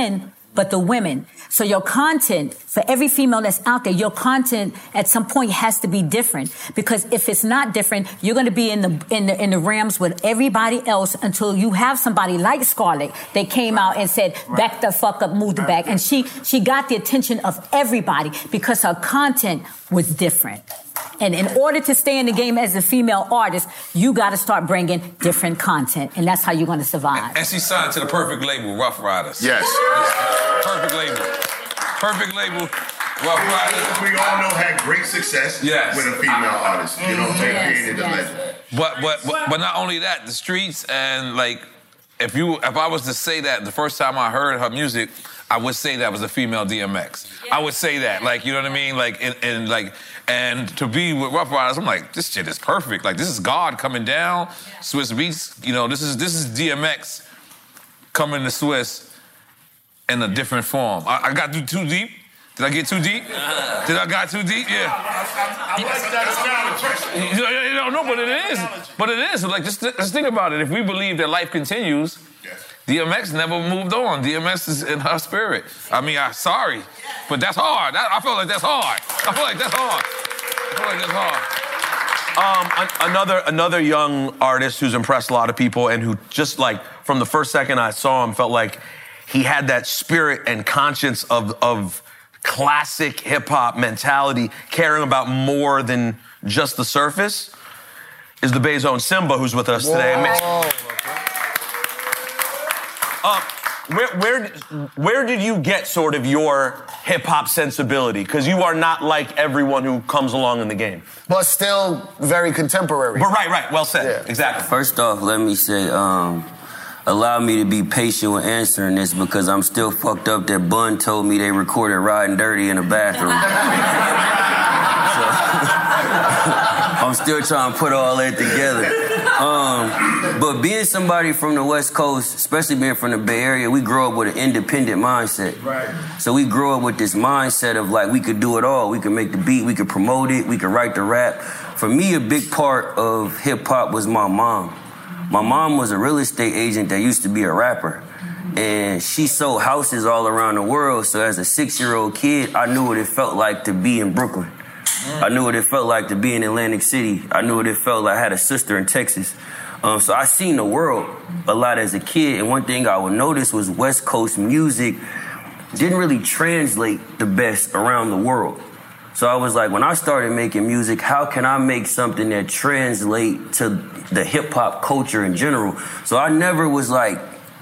but the women. So your content, for every female that's out there, your content at some point has to be different. Because if it's not different, you're going to be in the in the in the Rams with everybody else until you have somebody like Scarlett that came out and said, "Back the fuck up, move the back," and she she got the attention of everybody because her content was different. And in order to stay in the game as a female artist, you got to start bringing different content, and that's how you're going to survive. And she signed to the perfect label, Rough Riders. Yes. Perfect label. Perfect label, Rough Riders. We all know had great success yes. with a female artist. You know what I'm saying? Yes, Created the yes. legend. But, but but but not only that, the streets and like, if you if I was to say that the first time I heard her music, I would say that was a female D M X. I would say that, like, you know what I mean, like, and, and like, and to be with Rough Riders, I'm like, this shit is perfect. Like, this is God coming down, Swiss Beats. You know, this is this is D M X coming to Swiss in a different form. I, I got too, too deep. Did I get too deep? Did I got too deep? Yeah. I like that You know, you know, no, but it is. But it is. Like, just, just think about it. If we believe that life continues, D M X never moved on. D M X is in her spirit. I mean, I'm sorry, but that's hard. That, I feel like that's hard. I feel like that's hard. I feel like that's hard. Um, an- another another young artist who's impressed a lot of people and who just like from the first second I saw him felt like he had that spirit and conscience of of classic hip hop mentality, caring about more than just the surface, is the Bay's own Simba, who's with us today. Uh, where, where, where did you get sort of your hip-hop sensibility? Because you are not like everyone who comes along in the game. But still very contemporary. But right, right, well said, yeah. Exactly. First off, let me say, um, allow me to be patient with answering this because I'm still fucked up that Bun told me they recorded Riding Dirty in the bathroom. So, I'm still trying to put all that together. Um, but being somebody from the West Coast, especially being from the Bay Area, we grew up with an independent mindset. Right. So we grew up with this mindset of like, we could do it all. We could make the beat, we could promote it, we could write the rap. For me, a big part of hip hop was my mom. My mom was a real estate agent that used to be a rapper. And she sold houses all around the world. So as a six-year-old kid, I knew what it felt like to be in Brooklyn. I knew what it felt like to be in Atlantic City. I knew what it felt like. I had a sister in Texas. Um, so I seen the world a lot as a kid. And one thing I would notice was West Coast music didn't really translate the best around the world. So I was like, when I started making music, how can I make something that translate to the hip hop culture in general? So I never was like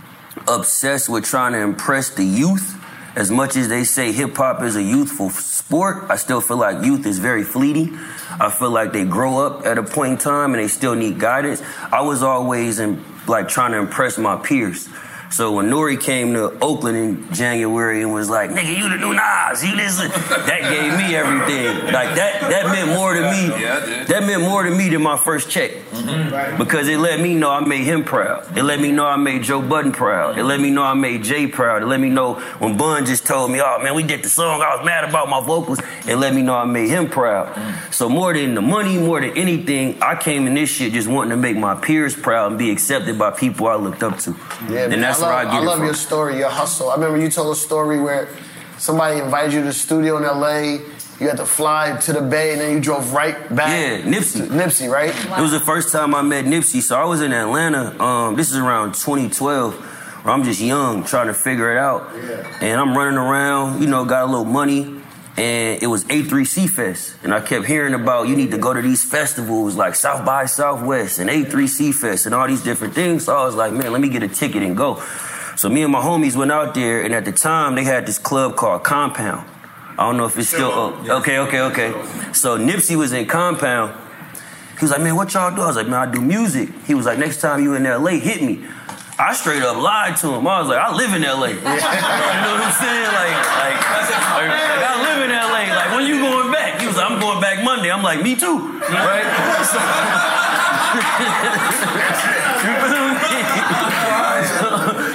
obsessed with trying to impress the youth. As much as they say hip hop is a youthful sport, I still feel like youth is very fleeting. I feel like they grow up at a point in time and they still need guidance. I was always in, like trying to impress my peers. So when Nori came to Oakland in January and was like, nigga, you the new Nas, you listen, that gave me everything. Like that that meant more to me. Yeah, that meant more to me than my first check. Mm-hmm. Right. Because it let me know I made him proud. It let me know I made Joe Budden proud. It let me know I made Jay proud. It let me know when Bun just told me, oh man, we did the song, I was mad about my vocals. It let me know I made him proud. Mm-hmm. So more than the money, more than anything, I came in this shit just wanting to make my peers proud and be accepted by people I looked up to. Yeah, and that's I love, where I get I it love from. your story, your hustle. I remember you told a story where somebody invited you to the studio in L A. You had to fly to the Bay, and then you drove right back. Yeah, Nipsey. Nipsey, right? Wow. It was the first time I met Nipsey. So I was in Atlanta. Um, this is around twenty twelve, where I'm just young, trying to figure it out. Yeah. And I'm running around, you know, got a little money. And it was A three C Fest. And I kept hearing about you need to go to these festivals like South by Southwest and A three C Fest and all these different things. So I was like, man, let me get a ticket and go. So me and my homies went out there, and at the time, they had this club called Compound. I don't know if it's still up. Okay, okay, okay. So Nipsey was in Compound. He was like, man, what y'all do? I was like, man, I do music. He was like, next time you in L A, hit me. I straight up lied to him. I was like, I live in L A. You know what I'm saying? Like, like, like, like I live in L A. Like, when you going back? He was like, I'm going back Monday. I'm like, me too. Right? So, you feel me?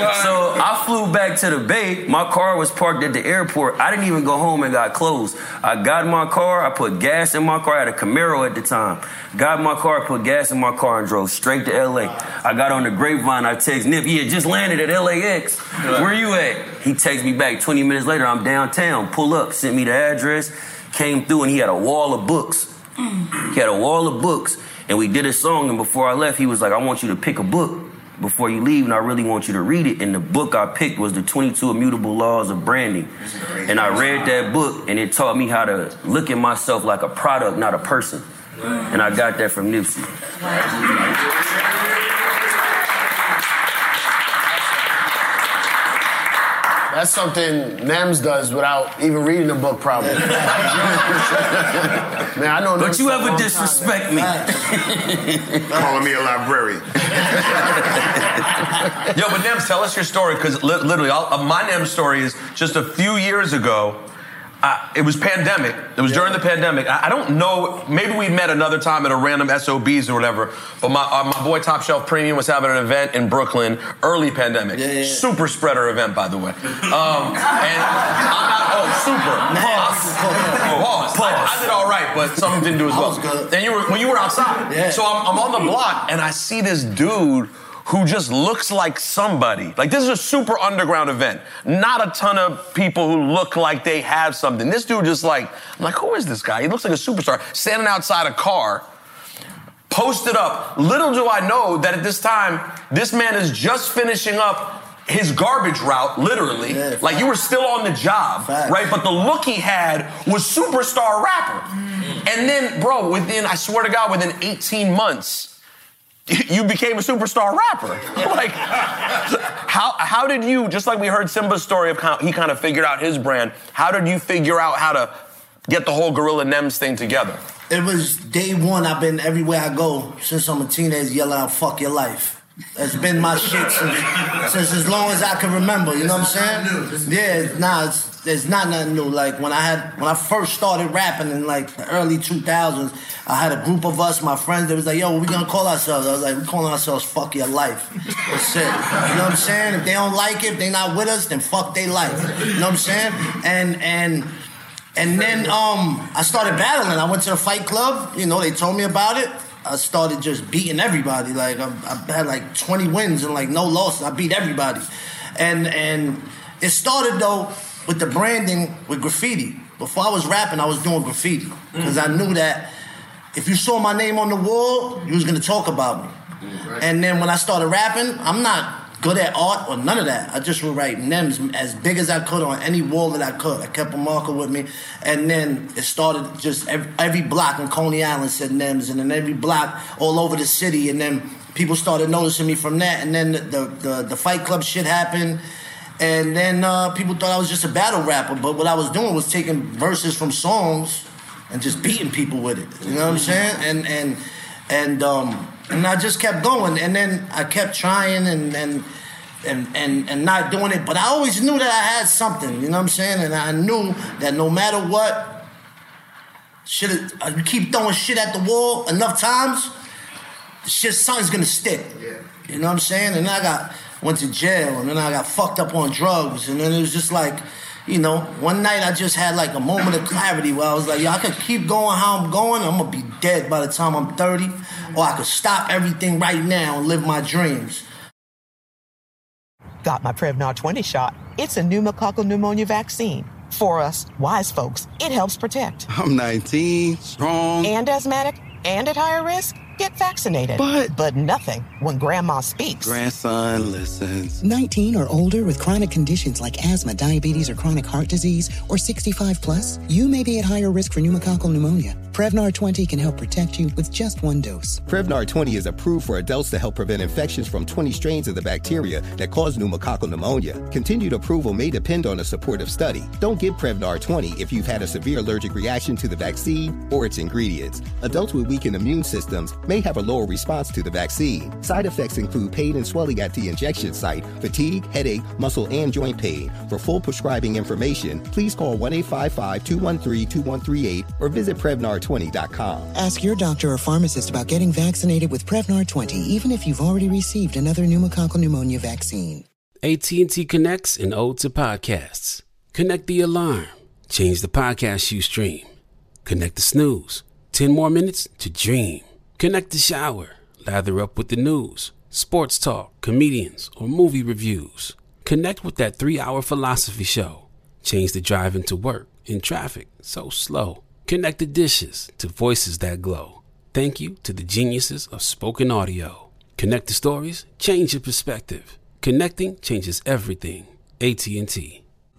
So I flew back to the Bay. My car was parked at the airport. I didn't even go home and got clothes. I got in my car. I put gas in my car. I had a Camaro at the time. Got in my car, put gas in my car, and drove straight to L A. I got on the Grapevine. I text Nip, he had just landed at L A X. Where you at? He texts me back twenty minutes later. I'm downtown. Pull up. Sent me the address. Came through, and he had a wall of books. He had a wall of books. And we did a song, and before I left, he was like, I want you to pick a book before you leave, and I really want you to read it. And the book I picked was the twenty-two Immutable Laws of Branding. And I read that book, and it taught me how to look at myself like a product, not a person. And I got that from Nipsey. That's something Nems does without even reading the book, probably. Man, I know. But you ever disrespect me? Calling me a librarian. Yo, but Nems, tell us your story, because li- literally, I'll, uh, my Nems story is just a few years ago. Uh, it was pandemic. It was yeah. during the pandemic. I, I don't know. Maybe we met another time at a random S O Bs or whatever. But my uh, my boy Top Shelf Premium was having an event in Brooklyn, early pandemic. Yeah, yeah, yeah. Super spreader event, by the way. Um, and I'm not. Oh, super. Pause. Pause. Pause. I, I did all right, but some didn't do as well. And you were when you were outside. Yeah. So I'm, I'm on the block and I see this dude who just looks like somebody. Like, this is a super underground event. Not a ton of people who look like they have something. This dude just like, I'm like, who is this guy? He looks like a superstar. Standing outside a car, posted up. Little do I know that at this time, this man is just finishing up his garbage route, literally. Yeah, like, you were still on the job, fact. Right? But the look he had was superstar rapper. Mm. And then, bro, within, I swear to God, within eighteen months, you became a superstar rapper. Like, how how did you, just like we heard Simba's story of how he kind of figured out his brand, how did you figure out how to get the whole Gorilla Nems thing together? It was day one. I've been everywhere I go since I'm a teenager yelling out, fuck your life. That's been my shit since, since as long as I can remember, you know what I'm saying? Yeah, nah, it's, it's not nothing new. Like, when I had, when I first started rapping in, like, the early two thousands, I had a group of us, my friends, that was like, yo, what we gonna call ourselves? I was like, we're calling ourselves Fuck Your Life. That's it. You know what I'm saying? If they don't like it, if they not with us, then fuck their life. You know what I'm saying? And, and, and then um, I started battling. I went to the Fight Club. You know, they told me about it. I started just beating everybody. Like, I, I had like twenty wins and like no losses. I beat everybody. And and it started though with the branding with graffiti. Before I was rapping, I was doing graffiti. Because I knew that if you saw my name on the wall, you was gonna talk about me. And then when I started rapping, I'm not good at art or none of that. I just would write Nems as big as I could on any wall that I could. I kept a marker with me. And then it started just every, every block in Coney Island said Nems, and then every block all over the city. And then people started noticing me from that. And then the the, the, the Fight Club shit happened. And then uh, people thought I was just a battle rapper. But what I was doing was taking verses from songs and just beating people with it. You know what I'm saying? And and and um And I just kept going, and then I kept trying and and and and, and not doing it. But I always knew that I had something, you know what I'm saying? And I knew that no matter what, shit, you keep throwing shit at the wall enough times, shit, something's gonna stick. You know what I'm saying? And I got went to jail, and then I got fucked up on drugs, and then it was just like, you know, one night I just had like a moment of clarity where I was like, yo, I could keep going how I'm going, I'm gonna be dead by the time I'm thirty, or I could stop everything right now and live my dreams. Got my Prevnar twenty shot. It's a pneumococcal pneumonia vaccine. For us, wise folks, it helps protect. I'm nineteen, strong. And asthmatic, and at higher risk. Get vaccinated. But... But nothing when Grandma speaks. Grandson listens. nineteen or older with chronic conditions like asthma, diabetes, or chronic heart disease, or sixty-five plus, you may be at higher risk for pneumococcal pneumonia. Prevnar twenty can help protect you with just one dose. Prevnar twenty is approved for adults to help prevent infections from twenty strains of the bacteria that cause pneumococcal pneumonia. Continued approval may depend on a supportive study. Don't give Prevnar twenty if you've had a severe allergic reaction to the vaccine or its ingredients. Adults with weakened immune systems may have a lower response to the vaccine. Side effects include pain and swelling at the injection site, fatigue, headache, muscle, and joint pain. For full prescribing information, please call one eight five five, two one three, two one three eight or visit Prevnar twenty dot com. Ask your doctor or pharmacist about getting vaccinated with Prevnar twenty, even if you've already received another pneumococcal pneumonia vaccine. A T and T connects an ode to podcasts. Connect the alarm. Change the podcast you stream. Connect the snooze. Ten more minutes to dream. Connect the shower. Lather up with the news, sports talk, comedians, or movie reviews. Connect with that three-hour philosophy show. Change the drive into work in traffic so slow. Connect the dishes to voices that glow. Thank you to the geniuses of spoken audio. Connect the stories, change your perspective. Connecting changes everything. A T and T.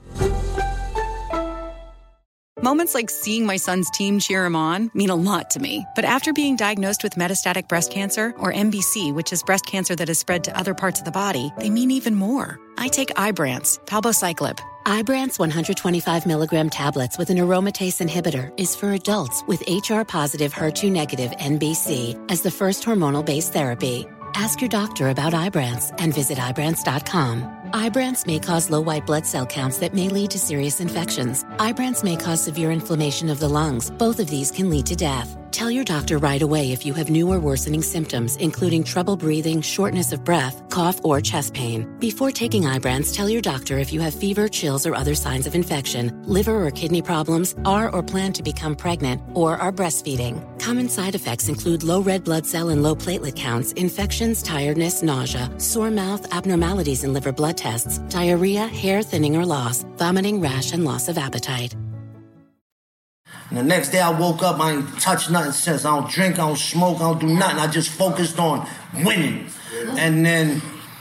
Moments like seeing my son's team cheer him on mean a lot to me. But after being diagnosed with metastatic breast cancer, or M B C, which is breast cancer that has spread to other parts of the body, they mean even more. I take Ibrance, palbociclib. Ibrance one hundred twenty-five milligram tablets with an aromatase inhibitor is for adults with H R-positive, H E R two negative N B C as the first hormonal-based therapy. Ask your doctor about Ibrance and visit Ibrance dot com. Ibrance may cause low white blood cell counts that may lead to serious infections. Ibrance may cause severe inflammation of the lungs. Both of these can lead to death. Tell your doctor right away if you have new or worsening symptoms, including trouble breathing, shortness of breath, cough, or chest pain. Before taking Ibrance, tell your doctor if you have fever, chills, or other signs of infection, liver or kidney problems, are or plan to become pregnant, or are breastfeeding. Common side effects include low red blood cell and low platelet counts, infections, tiredness, nausea, sore mouth, abnormalities in liver blood tests, diarrhea, hair thinning or loss, vomiting, rash, and loss of appetite. And the next day I woke up, I ain't touched nothing since. I don't drink, I don't smoke, I don't do nothing. I just focused on winning. And then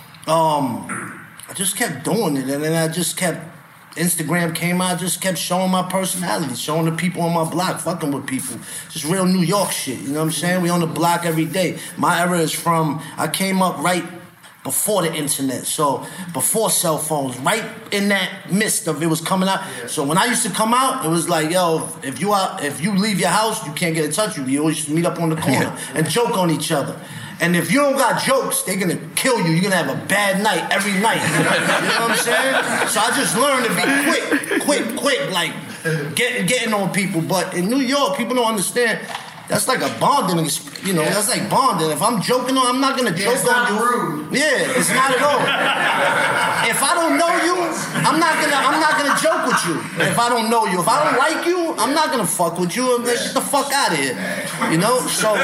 um, I just kept doing it. And then I just kept, Instagram came out, I just kept showing my personality, showing the people on my block, fucking with people. Just real New York shit, you know what I'm saying? We on the block every day. My era is from, I came up right before the internet, so before cell phones, right in that midst of it was coming out. So when I used to come out, it was like, yo, if you out, if you leave your house, you can't get in touch with you. You always used to meet up on the corner yeah. and joke on each other. And if you don't got jokes, they're gonna kill you. You're gonna have a bad night every night. You know what I'm saying? So I just learned to be quick, quick, quick, like getting getting on people. But in New York, people don't understand. That's like a bonding, you know. Yeah. That's like bonding. If I'm joking on, I'm not gonna joke it's not on you. Rude. Yeah, it's not at all. If I don't know you, I'm not gonna, I'm not gonna joke with you. If I don't know you, if I don't like you, I'm not gonna fuck with you. I'm like, get the fuck out of here, you know. So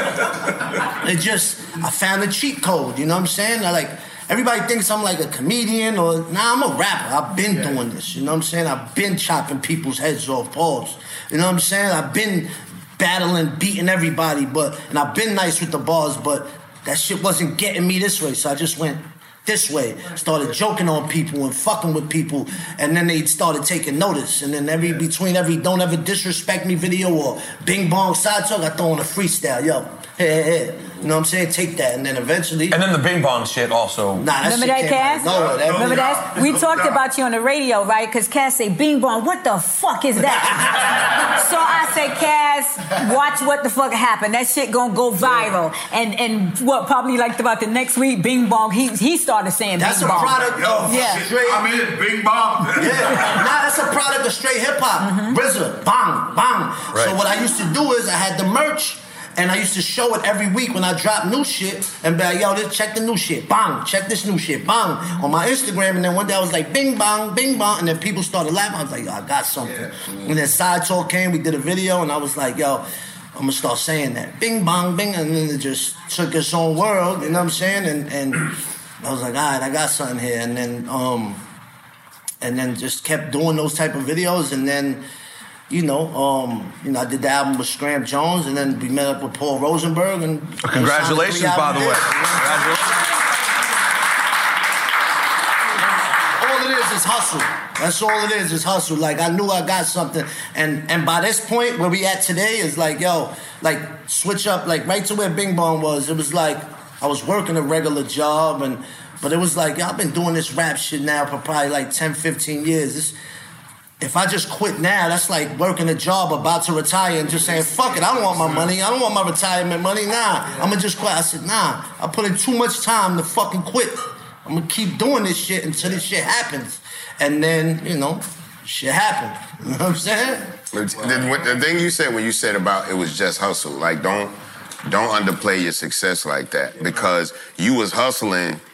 it just, I found a cheat code. You know what I'm saying? I like. Everybody thinks I'm like a comedian or, nah, I'm a rapper. I've been yeah. doing this, you know what I'm saying? I've been chopping people's heads off, pause. You know what I'm saying? I've been battling, beating everybody, but, and I've been nice with the bars, but that shit wasn't getting me this way, so I just went this way. Started joking on people and fucking with people, and then they started taking notice, and then every, between every don't ever disrespect me video or bing bong side talk, I throw in a freestyle, yo, hey, hey, hey. You know what I'm saying? Take that, and then eventually... And then the bing bong shit also... Nah, that Remember that, Cass? No, that Remember that? We talked about you on the radio, right? Because Cass say, bing bong, what the fuck is that? So I say, Cass, watch what the fuck happened. That shit gonna go viral. And and what, probably like about the next week, bing bong, he he started saying that's bing bong. That's a product of... Yeah. Straight, I'm in, bing bong. Yeah. Nah, that's a product of straight hip-hop. Mm-hmm. R Z A, bang, bang. Right. So what I used to do is I had the merch, and I used to show it every week when I drop new shit and be like, yo, this, check the new shit, bang, check this new shit, bang, on my Instagram. And then one day I was like, bing, bang, bing, bang. And then people started laughing. I was like, yo, I got something. Yeah. And then Side Talk came, we did a video, and I was like, yo, I'm gonna start saying that. Bing, bang, bing. And then it just took its own world, you know what I'm saying? And, and I was like, all right, I got something here. And then, um, and then just kept doing those type of videos. And then, You know, um, you know, I did the album with Scram Jones, and then we met up with Paul Rosenberg. And congratulations, and by the way. Congratulations. All it is is hustle. That's all it is is hustle. Like, I knew I got something, and and by this point, where we at today is like, yo, like switch up, like right to where Bing Bong was. It was like I was working a regular job, and but it was like, yo, I've been doing this rap shit now for probably like ten, fifteen years. This, If I just quit now, that's like working a job, about to retire, and just saying, fuck it, I don't want my money. I don't want my retirement money. Nah, I'm going to just quit. I said, nah, I put in too much time to fucking quit. I'm going to keep doing this shit until this shit happens. And then, you know, shit happened. You know what I'm saying? The, the thing you said when you said about it was just hustle, like don't, don't underplay your success like that, because you was hustling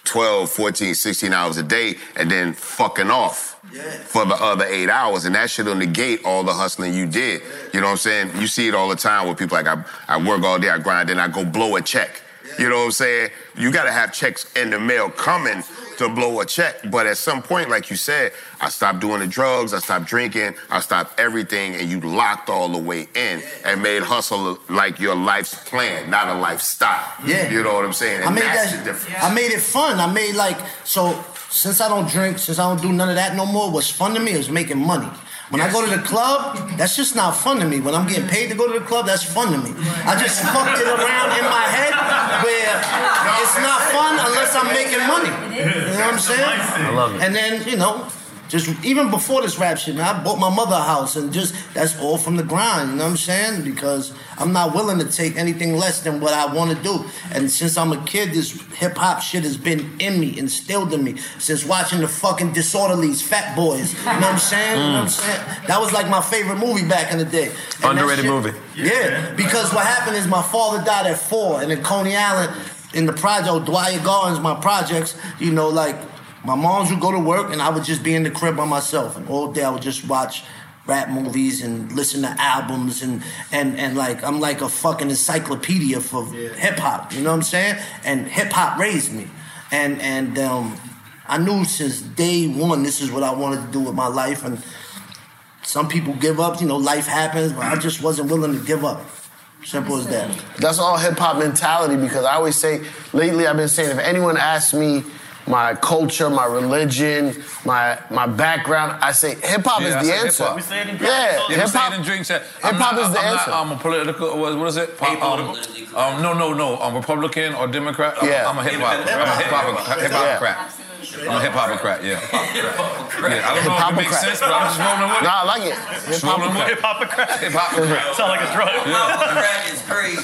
twelve, fourteen, sixteen hours a day and then fucking off for the other eight hours. And that shit will negate all the hustling you did. You know what I'm saying? You see it all the time with people like, I, I work all day, I grind, then I go blow a check. You know what I'm saying? You got to have checks in the mail coming to blow a check. But at some point, like you said, I stopped doing the drugs, I stopped drinking, I stopped everything, and you locked all the way in and made hustle like your life's plan, not a lifestyle. Yeah. You know what I'm saying? And I made that's that. the difference. I made it fun. I made like so. Since I don't drink, since I don't do none of that no more, what's fun to me is making money. When I go to the club, that's just not fun to me. When I'm getting paid to go to the club, that's fun to me. I just fucked it around in my head where it's not fun unless I'm making money. You know what I'm saying? I love it. And then, you know, just even before this rap shit, man, I bought my mother a house and just, that's all from the grind, you know what I'm saying? Because I'm not willing to take anything less than what I want to do. And since I'm a kid, this hip-hop shit has been in me, instilled in me, since watching the fucking Disorderlies, Fat Boys, you know what I'm saying? You know what I'm saying? That was like my favorite movie back in the day. And Underrated that shit- movie. Yeah, because what happened is my father died at four, and in Coney Island, in the project, Dwyer Gardens, my projects, you know, like, my moms would go to work, and I would just be in the crib by myself. And all day I would just watch rap movies and listen to albums. And, and, and like, I'm like a fucking encyclopedia for hip-hop, you know what I'm saying? And hip-hop raised me. And, and um, I knew since day one this is what I wanted to do with my life. And some people give up, you know, life happens, but I just wasn't willing to give up. Simple as that. That's all hip-hop mentality, because I always say, lately I've been saying, if anyone asks me my culture, my religion, my my background, I say hip-hop Yeah, is I the say answer. hip-hop. We say it in Yeah, Yeah, we say hip-hop it in drink chat. hip-hop I'm not- is the I'm answer. Not, I'm a political, what, what is it? Po- um, um, no, no, no. I'm Republican or Democrat. I'm, Yeah. I'm a hip-hop. I'm a hip-hop. Hip-hop. I'm a hip-hop-ocrat, yeah. Yeah, I don't know if it makes sense, but I'm just rolling with it. Nah, I like it. Just rolling with it. Hip-hop-ocrat. Hip-hop-ocrat. Sound like a drug. Hip-hop-ocrat is crazy.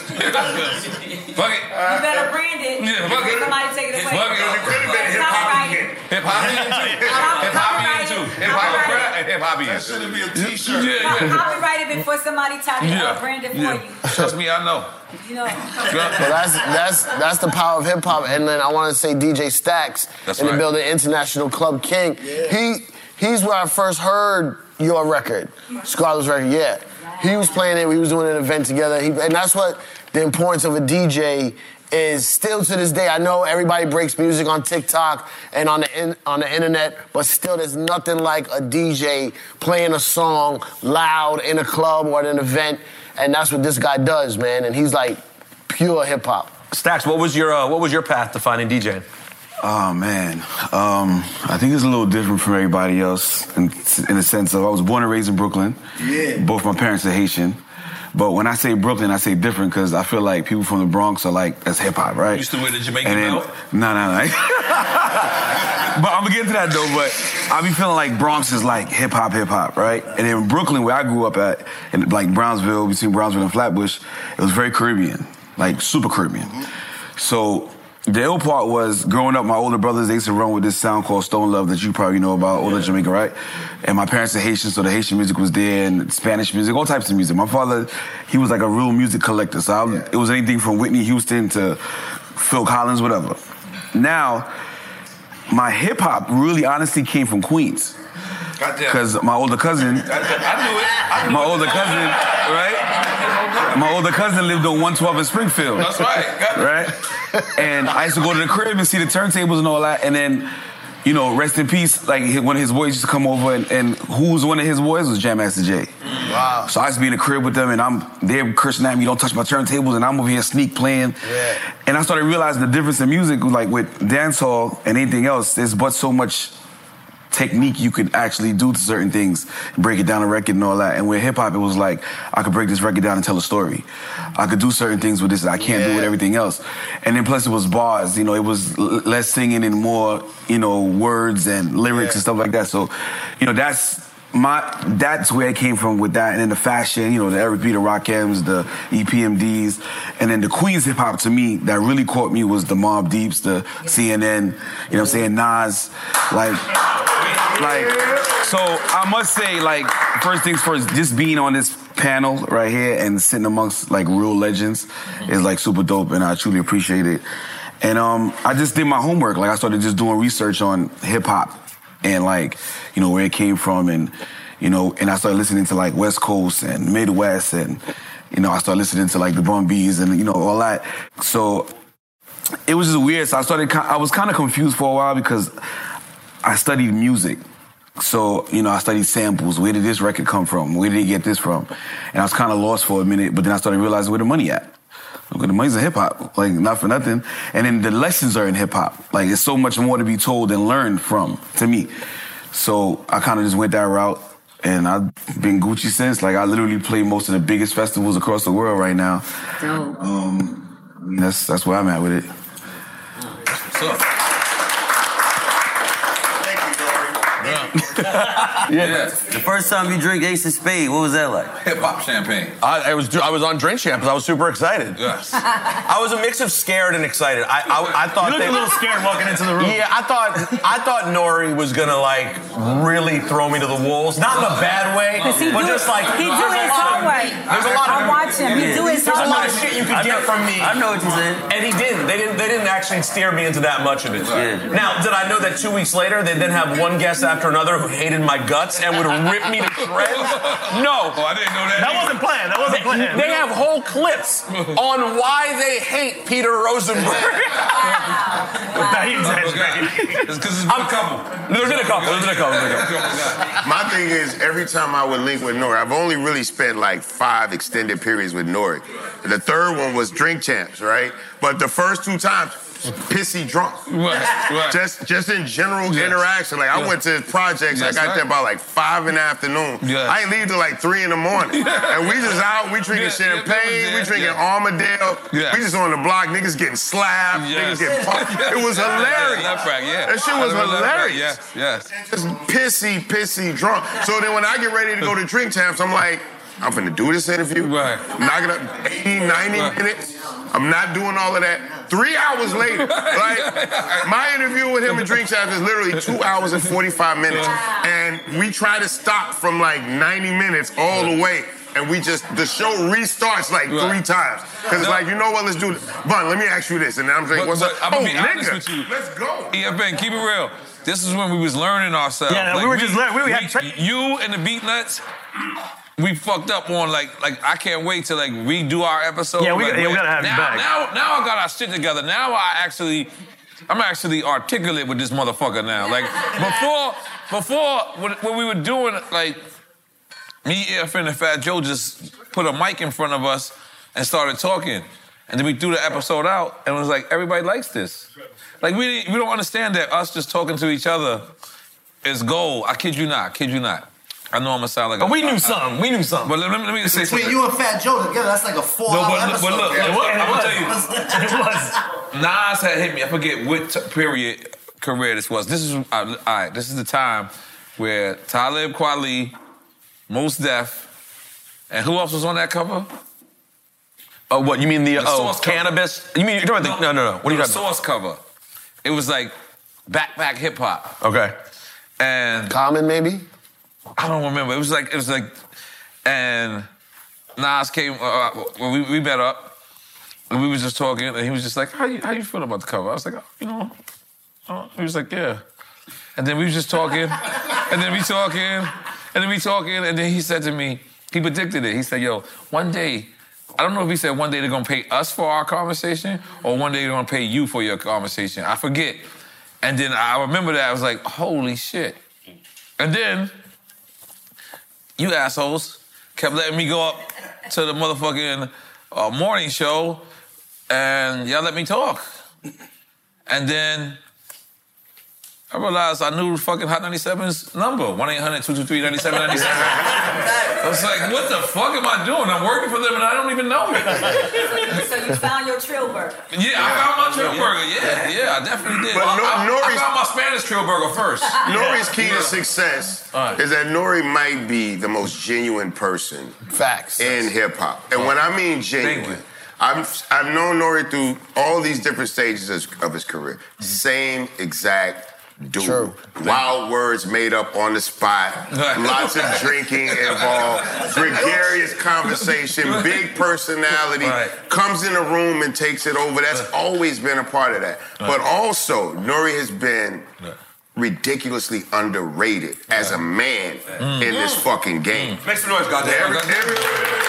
Fuck it. You better brand it. Yeah, fuck it. Somebody take it away. Fuck it. It could have been hip-hop. Hip-hopian too. Hip-hopian too. Hip-hop-ocrat and hip-hopian. Should be a t-shirt. Yeah, yeah. Copyright it before somebody tap it Yeah. or brand it for Yeah. you. Trust me, I know. You know. But that's that's that's the power of hip hop. And then I want to say D J Stacks That's in right. the building, International Club King. He he's where I first heard your record, Scarlett's record. Yeah, he was playing it. We was doing an event together. He, and that's what the importance of a D J is. Still to this day, I know everybody breaks music on TikTok and on the in, on the internet, but still, there's nothing like a D J playing a song loud in a club or at an event. And that's what this guy does, man. And he's like pure hip hop. Stacks, what was your uh, what was your path to finding DJing? Oh man, um, I think it's a little different from everybody else in, in the sense of I was born and raised in Brooklyn. Yeah. Both my parents are Haitian. But when I say Brooklyn, I say different because I feel like people from the Bronx are like, that's hip hop, right? You used to wear the Jamaican And then- belt? No, no, no. But I'm gonna get into that though, but I be feeling like Bronx is like hip hop, hip hop, right? And then Brooklyn, where I grew up at, in like Brownsville, between Brownsville and Flatbush, it was very Caribbean, like super Caribbean. So the ill part was growing up, my older brothers, they used to run with this sound called Stone Love that you probably know about, older Jamaica, right? And my parents are Haitian, so the Haitian music was there, and Spanish music, all types of music. My father, he was like a real music collector, so I, it was anything from Whitney Houston to Phil Collins, whatever. Now, my hip hop really honestly came from Queens. Because my older cousin, I, I knew it. I knew my it. older cousin, right? My older cousin lived on one twelve in Springfield. That's right. Got it. Right? And I used to go to the crib and see the turntables and all that. And then, you know, rest in peace, like one of his boys used to come over, and, and who was one of his boys was Jam Master Jay. Wow. So I used to be in the crib with them, and I'm they're cursing at me, don't touch my turntables, and I'm over here sneak playing. Yeah. And I started realizing the difference in music, like with dancehall and anything else, there's but so much technique you could actually do to certain things, break it down a record and all that. And with hip hop, it was like I could break this record down and tell a story. I could do certain things with this that I can't do with everything else. And then plus it was bars, you know, it was l- less singing and more, you know, words and lyrics and stuff like that. So, you know, that's my that's where it came from with that. And then the fashion, you know, the Eric B, the Rakims, the E P M Ds, and then the Queens hip hop to me that really caught me was the Mobb Deeps, the C N N, you know what I'm saying, Nas, like. Like, so I must say, like, first things first, just being on this panel right here and sitting amongst, like, real legends is, like, super dope, and I truly appreciate it. And um, I just did my homework. Like I started just doing research on hip hop and like, you know, where it came from, and you know, and I started listening to like West Coast and Midwest, and you know, I started listening to like the Bun B's and you know all that. So it was just weird. So I started. I was kind of confused for a while because I studied music. So, you know, I studied samples. Where did this record come from? Where did he get this from? And I was kind of lost for a minute, but then I started realizing where the money at. Okay, the money's in hip-hop, like, not for nothing. And then the lessons are in hip-hop. Like, there's so much more to be told and learned from, to me. So I kind of just went that route, and I've been Gucci since. Like, I literally play most of the biggest festivals across the world right now. Dope. Um, I mean, that's, that's where I'm at with it. So, yeah. The first time you drink Ace of Spade, what was that like? Hip hop champagne. I, I was I was on Drink Champs. I was super excited. Yes. I was a mix of scared and excited. I I, I thought You looked they, a little scared walking into the room. Yeah, I thought I thought Nori was gonna like really throw me to the wolves, not in a bad way, Cause he but do, just like he do his homework. There's a lot of I watch him. He do his There's a lot of homework. shit you could I get know- from me. I know what you're saying. And he didn't. They didn't. They didn't actually steer me into that much of it. Yeah. Now, did I know that two weeks later they'd then have one guest after another who hated my guts and would rip me to shreds? No. Oh, I didn't know that. That wasn't planned. That wasn't planned. They have whole clips on why they hate Peter Rosenberg. It's because it's been a couple. There's been a couple. There's been a couple. There's been a couple. My thing is, every time I would link with Nori, I've only really spent like five extended periods with Nori. The third one was Drink Champs, right? But the first two times, pissy drunk. Right, right. Just just in general Yes. interaction. Like I Yeah. went to his projects, Yes, I got right. there about like five in the afternoon. Yes. I ain't leave till like three in the morning. And we just out, we drinking Yeah, yeah, champagne, yeah, we drinking yeah. Armadale. Yes. We just on the block, niggas getting slapped, Yes. niggas getting pumped. It was Yeah, hilarious. left rack, yeah. That shit was Left rack, hilarious. Yes, yes. Just pissy, pissy drunk. So then when I get ready to go to Drink Champs, I'm like, I'm finna do this interview. Right. Knock it up eighty, ninety Right. minutes. I'm not doing all of that. Three hours later, like, my interview with him at Drink Champs is literally two hours and forty-five minutes. And we try to stop from like ninety minutes all the way. And we just, the show restarts like Right. three times. Because it's like, you know what, let's do this. Bun, let me ask you this. And then I'm saying, But, what's but up? I'm gonna Oh, be honest nigga, with you. let's go. E F N, keep it real. This is when we was learning ourselves. Yeah, we were just learning. We had tra- you and the Beat Nuts. We fucked up on like like I can't wait to like redo our episode. Yeah, we like, gotta- yeah, we gotta have you now, back. Now now I got our shit together. Now I actually I'm actually articulate with this motherfucker now. Like before before when, when we were doing like me, E F N, and Fat Joe just put a mic in front of us and started talking. And then we threw the episode out and it was like everybody likes this. Like we we don't understand that us just talking to each other is gold. I kid you not, kid you not. I know I'm gonna sound like But a, we knew I- I- something. We knew something. But let me, let me just say Between something. you and Fat Joe together, that's like a four No, hour but, episode. but look, Yeah. I'm gonna was. tell you. It was. Nas had hit me. I forget what t- period career this was. This is uh, all right. This is the time where Talib Kweli, Mos Def, and who else was on that cover? Oh, what, you mean the, The oh, Source cover. cannabis? You mean, you're talking about the, no, no, no. What are you the talking about? Source cover. It was like backpack hip hop. Okay. And Common, maybe? I don't remember. It was like, it was like, and Nas came, uh, well, we, we met up, and we was just talking, and he was just like, how you, how you feel about the cover? I was like, oh, you know, oh. He was like, yeah. And then we was just talking, and then we talking, and then we talking, and then he said to me, he predicted it. He said, yo, one day, I don't know if he said one day they're gonna pay us for our conversation, or one day they're gonna pay you for your conversation. I forget. And then I remember that, I was like, holy shit. And then, you assholes kept letting me go up to the motherfucking uh, morning show, and y'all let me talk. And then I realized I knew fucking Hot ninety-seven's number, one eight hundred two two three nine seven nine seven. I was like, what the fuck am I doing? I'm working for them and I don't even know it. So you found your trill burger. Yeah, I found my trill burger. Yeah, yeah, I definitely did. But I, no- I, I Nori's- found my Spanish trill burger first. Nori's key to success All right. is that Nori might be the most genuine person Facts. in hip hop. And when I mean genuine, Thank you. I've, I've known Nori through all these different stages of, of his career. Same exact dude. True. Wild words made up on the spot. Lots of drinking involved. Gregarious conversation. Big personality. Right. Comes in the room and takes it over. That's always been a part of that. Right. But also, Nori has been Right. ridiculously underrated as a man Mm. in this fucking game. Make some noise, goddamn. Every, every,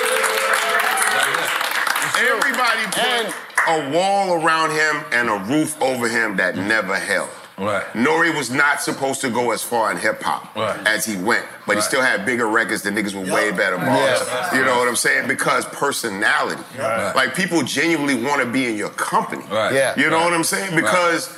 everybody put a wall around him and a roof over him that never held. Right. Nori was not supposed to go as far in hip hop Right. as he went, but he Right. still had bigger records than niggas with way better bars. Yeah. You know what I'm saying? Because personality. Right. Like people genuinely want to be in your company. Right. Yeah. You know Right. what I'm saying? Because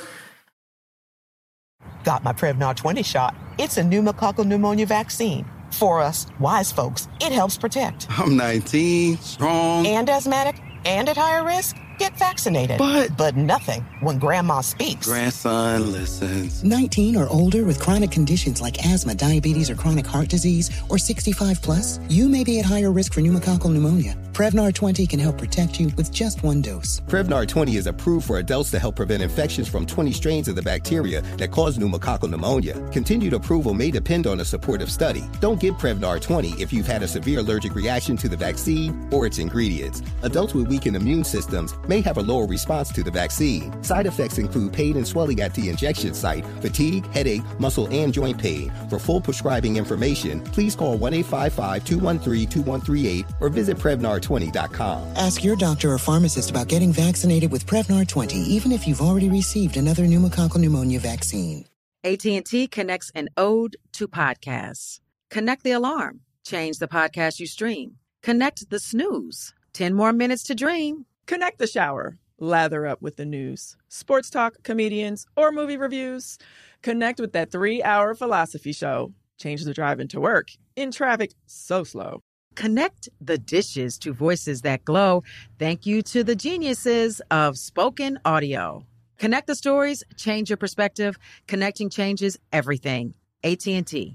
Got my Prevnar twenty shot. It's a pneumococcal pneumonia vaccine. For us, wise folks, it helps protect. I'm nineteen, strong. And asthmatic and at higher risk, get vaccinated. But- But nothing when grandma speaks. Grandson listens. nineteen or older with chronic conditions like asthma, diabetes, or chronic heart disease, or sixty-five plus, you may be at higher risk for pneumococcal pneumonia. Prevnar twenty can help protect you with just one dose. Prevnar twenty is approved for adults to help prevent infections from twenty strains of the bacteria that cause pneumococcal pneumonia. Continued approval may depend on a supportive study. Don't give Prevnar twenty if you've had a severe allergic reaction to the vaccine or its ingredients. Adults with weakened immune systems may have a lower response to the vaccine. Side effects include pain and swelling at the injection site, fatigue, headache, muscle, and joint pain. For full prescribing information, please call one eight five five, two one three, two one three eight or visit Prevnar twenty dot com. Ask your doctor or pharmacist about getting vaccinated with Prevnar twenty, even if you've already received another pneumococcal pneumonia vaccine. A T and T connects an ode to podcasts. Connect the alarm. Change the podcast you stream. Connect the snooze. ten more minutes to dream. Connect the shower. Lather up with the news, sports talk, comedians, or movie reviews. Connect with that three-hour philosophy show. Change the drive into work in traffic so slow. Connect the dishes to voices that glow. Thank you to the geniuses of spoken audio. Connect the stories, change your perspective. Connecting changes everything. A T and T.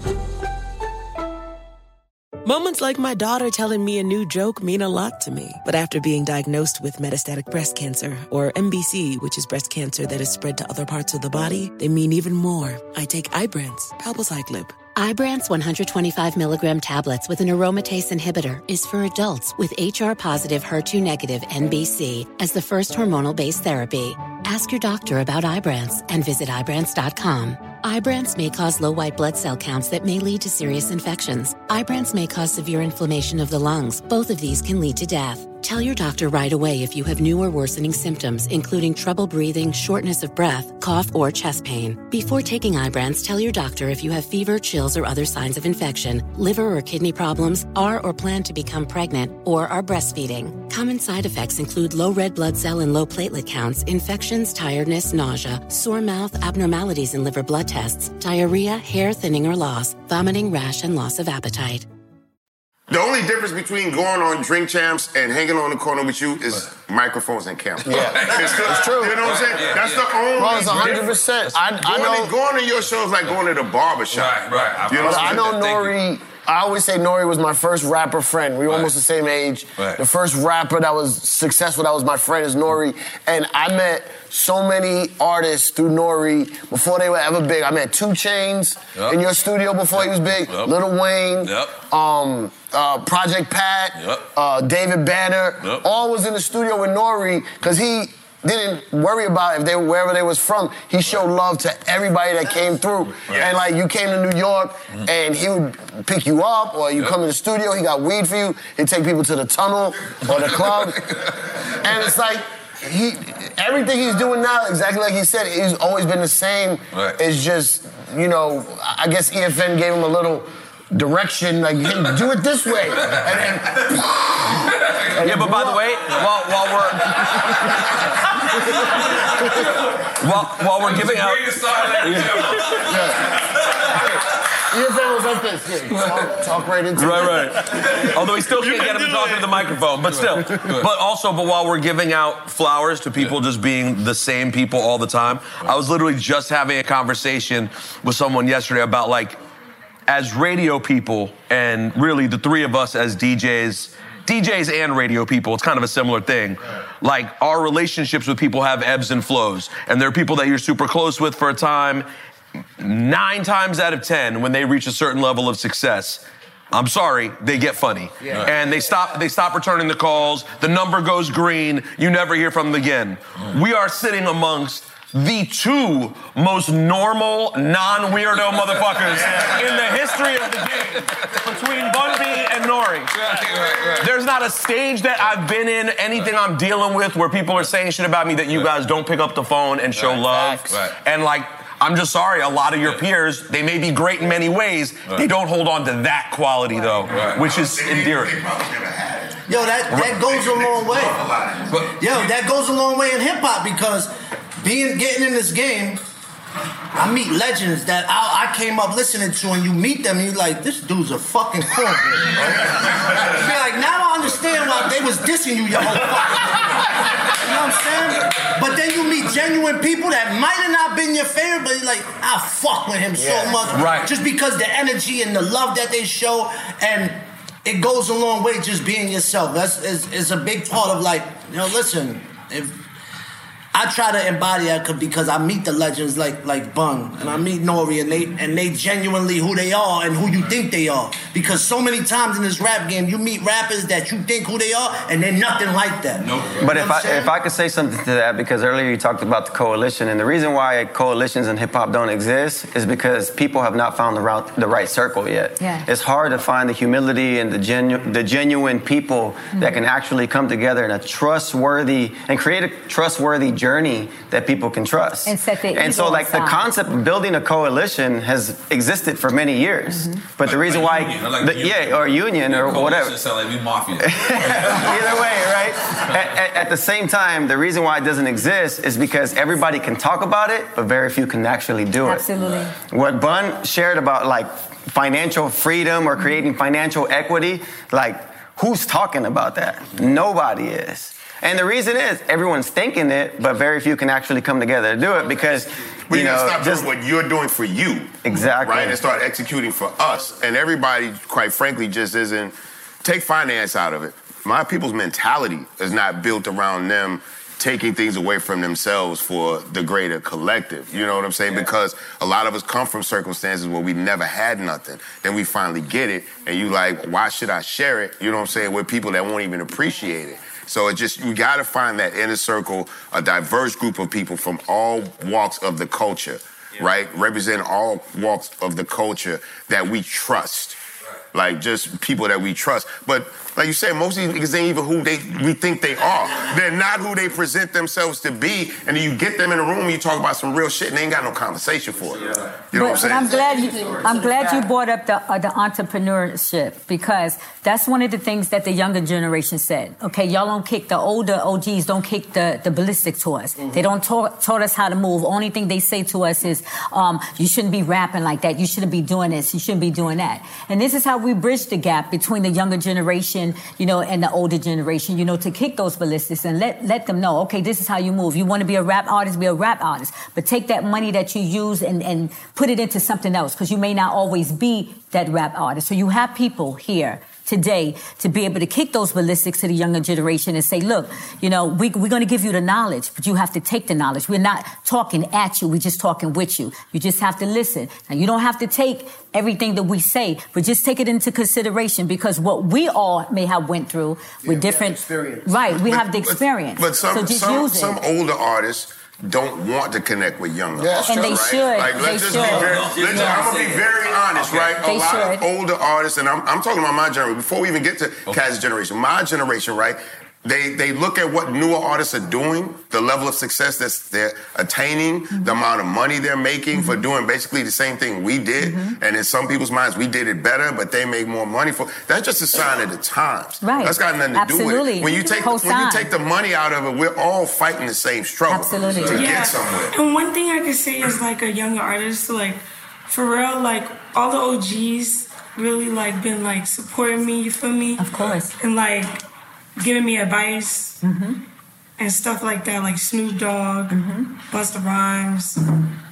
Moments like my daughter telling me a new joke mean a lot to me. But after being diagnosed with metastatic breast cancer, or M B C, which is breast cancer that is spread to other parts of the body, they mean even more. I take Ibrance, palbociclib. Ibrance one hundred twenty-five milligram tablets with an aromatase inhibitor is for adults with H R-positive, H E R two negative M B C as the first hormonal-based therapy. Ask your doctor about Ibrance and visit Ibrance dot com. Ibrance may cause low white blood cell counts that may lead to serious infections. Ibrance may cause severe inflammation of the lungs. Both of these can lead to death. Tell your doctor right away if you have new or worsening symptoms, including trouble breathing, shortness of breath, cough, or chest pain. Before taking Ibrance, tell your doctor if you have fever, chills, or other signs of infection, liver or kidney problems, are or plan to become pregnant, or are breastfeeding. Common side effects include low red blood cell and low platelet counts, infections, tiredness, nausea, sore mouth, abnormalities in liver blood tests, diarrhea, hair thinning or loss, vomiting, rash, and loss of appetite. the only difference between going on Drink Champs and hanging on the corner with you is microphones and cameras. Yeah, it's, it's true. You know what I'm saying? Yeah, That's yeah. the only Well, it's one hundred difference. percent. I, I going, know, to, going to your show is like going to the barber shop. Right, right. You know But what I I'm know saying? Nori. I always say Nori was my first rapper friend. We were almost the same age. Right. The first rapper that was successful, that was my friend, is Nori. And I met so many artists through Nori before they were ever big. I met two Chainz Yep. in your studio before he was big. Yep. Lil Wayne. Yep. Um, uh, Project Pat. Yep. Uh, David Banner. Yep. All was in the studio with Nori because he didn't worry about if they were wherever they was from. He showed love to everybody that came through. Yes. And like you came to New York and he would pick you up or you Yep. come in the studio, he got weed for you, he'd take people to the tunnel or the club. And it's like he everything he's doing now, exactly like he said, he's always been the same. Right. It's just, you know, I guess E F N gave him a little direction, like, hey, do it this way. And then, and Yeah, but by the way, while, while we're while, while we're giving out, E F N was like this. Yeah, talk, talk right into right, it. right. Although he still can't get him to talk into the microphone, but still. But also, but while we're giving out flowers to people just being the same people all the time, I was literally just having a conversation with someone yesterday about like, as radio people, and really the three of us as D Js D Js and radio people, it's kind of a similar thing. Like, our relationships with people have ebbs and flows. And there are people that you're super close with for a time. Nine times out of ten, when they reach a certain level of success, I'm sorry, they get funny. Yeah. And they stop they stop returning the calls, the number goes green, you never hear from them again. Mm. We are sitting amongst the two most normal, non-weirdo motherfuckers in the history of the game, between Bun B and Nori. There's not a stage that I've been in, anything I'm dealing with, where people are saying shit about me that you guys don't pick up the phone and show love. Right. And like, I'm just sorry, a lot of your peers, they may be great in many ways, they don't hold on to that quality though, which is endearing. Yo, that, that goes a long way. Yo, that goes a long way in hip hop, because being getting in this game, I meet legends that I, I came up listening to, and you meet them and you're like, this dude's a fucking cornball. Right? You're like, now I understand why they was dissing you your whole fucking life. You know what I'm saying? But then you meet genuine people that might have not been your favorite, but you're like, I fuck with him yeah. so much. Right. Just because the energy and the love that they show, and it goes a long way just being yourself. That's is, is a big part of like, you know, listen, if I try to embody that because I meet the legends like like Bun and I meet Nori, and they and they genuinely who they are and who you think they are. Because so many times in this rap game, you meet rappers that you think who they are, and they're nothing like that. Nope. But if I if I could say something to that, because earlier you talked about the coalition, and the reason why coalitions in hip hop don't exist is because people have not found the route, the right circle yet. Yeah. It's hard to find the humility and the genu- the genuine people mm-hmm. that can actually come together in a trustworthy and create a trustworthy journey that people can trust. And set the And so like aside. the concept of building a coalition has existed for many years. Mm-hmm. But like, the reason like why union, like the, yeah, or union yeah, or whatever. Sound like we mafia. Either way, right? At, at, at the same time, the reason why it doesn't exist is because everybody can talk about it, but very few can actually do it. Absolutely. What Bun shared about like financial freedom or creating financial equity, like who's talking about that? Nobody is. And the reason is everyone's thinking it, but very few can actually come together to do it because, we you know, stop just doing what you're doing for you. Exactly. Right? And start executing for us. And everybody, quite frankly, just isn't, take finance out of it. My people's mentality is not built around them taking things away from themselves for the greater collective. You know what I'm saying? Yeah. Because a lot of us come from circumstances where we never had nothing. Then we finally get it, and you like, why should I share it? You know what I'm saying? With people that won't even appreciate it. So it just, you got to find that inner circle, a diverse group of people from all walks of the culture, yeah. right? Represent all walks of the culture that we trust. Right. Like just people that we trust. But like you said, most of these niggas ain't even who they we think they are. They're not who they present themselves to be. And then you get them in a room and you talk about some real shit and they ain't got no conversation for it. You know but, what I'm saying? But I'm glad you, I'm glad you brought up the uh, the entrepreneurship, because that's one of the things that the younger generation said. Okay, y'all don't kick the older O Gs, don't kick the, the ballistic to us. Mm-hmm. They don't taught, taught us how to move. Only thing they say to us is, um, you shouldn't be rapping like that. You shouldn't be doing this. You shouldn't be doing that. And this is how we bridge the gap between the younger generation, you know, and the older generation, you know, to kick those ballistics and let, let them know, okay, this is how you move. You want to be a rap artist, be a rap artist. But take that money that you use and, and put it into something else, because you may not always be that rap artist. So you have people here today to be able to kick those ballistics to the younger generation and say, look, you know, we, we're going to give you the knowledge, but you have to take the knowledge. We're not talking at you. We're just talking with you. You just have to listen. Now, you don't have to take everything that we say, but just take it into consideration, because what we all may have went through with yeah, different experience. Right, we but, have the experience. But, but some, so just some, use it. some older artists don't want to connect with younger yeah, artists. and they right? should. Like, they let's just should. be very, let's, yeah. I'm going to be very honest, right? A They lot should. of older artists, and I'm, I'm talking about my generation, before we even get to okay. Kaz's generation, my generation, right? They they look at what newer artists are doing, the level of success that they're attaining, mm-hmm. the amount of money they're making mm-hmm. for doing basically the same thing we did. Mm-hmm. And in some people's minds, we did it better, but they make more money for. That's just a sign of the times. Right. That's got nothing to Absolutely. do with it. When you take when you take the money out of it, we're all fighting the same struggle Absolutely. to yeah. get somewhere. And one thing I could say is like a younger artist, like for real, like all the O Gs really like been like supporting me. You feel me? Of course. And like giving me advice mm-hmm. and stuff like that, like Snoop Dogg, mm-hmm. Busta Rhymes,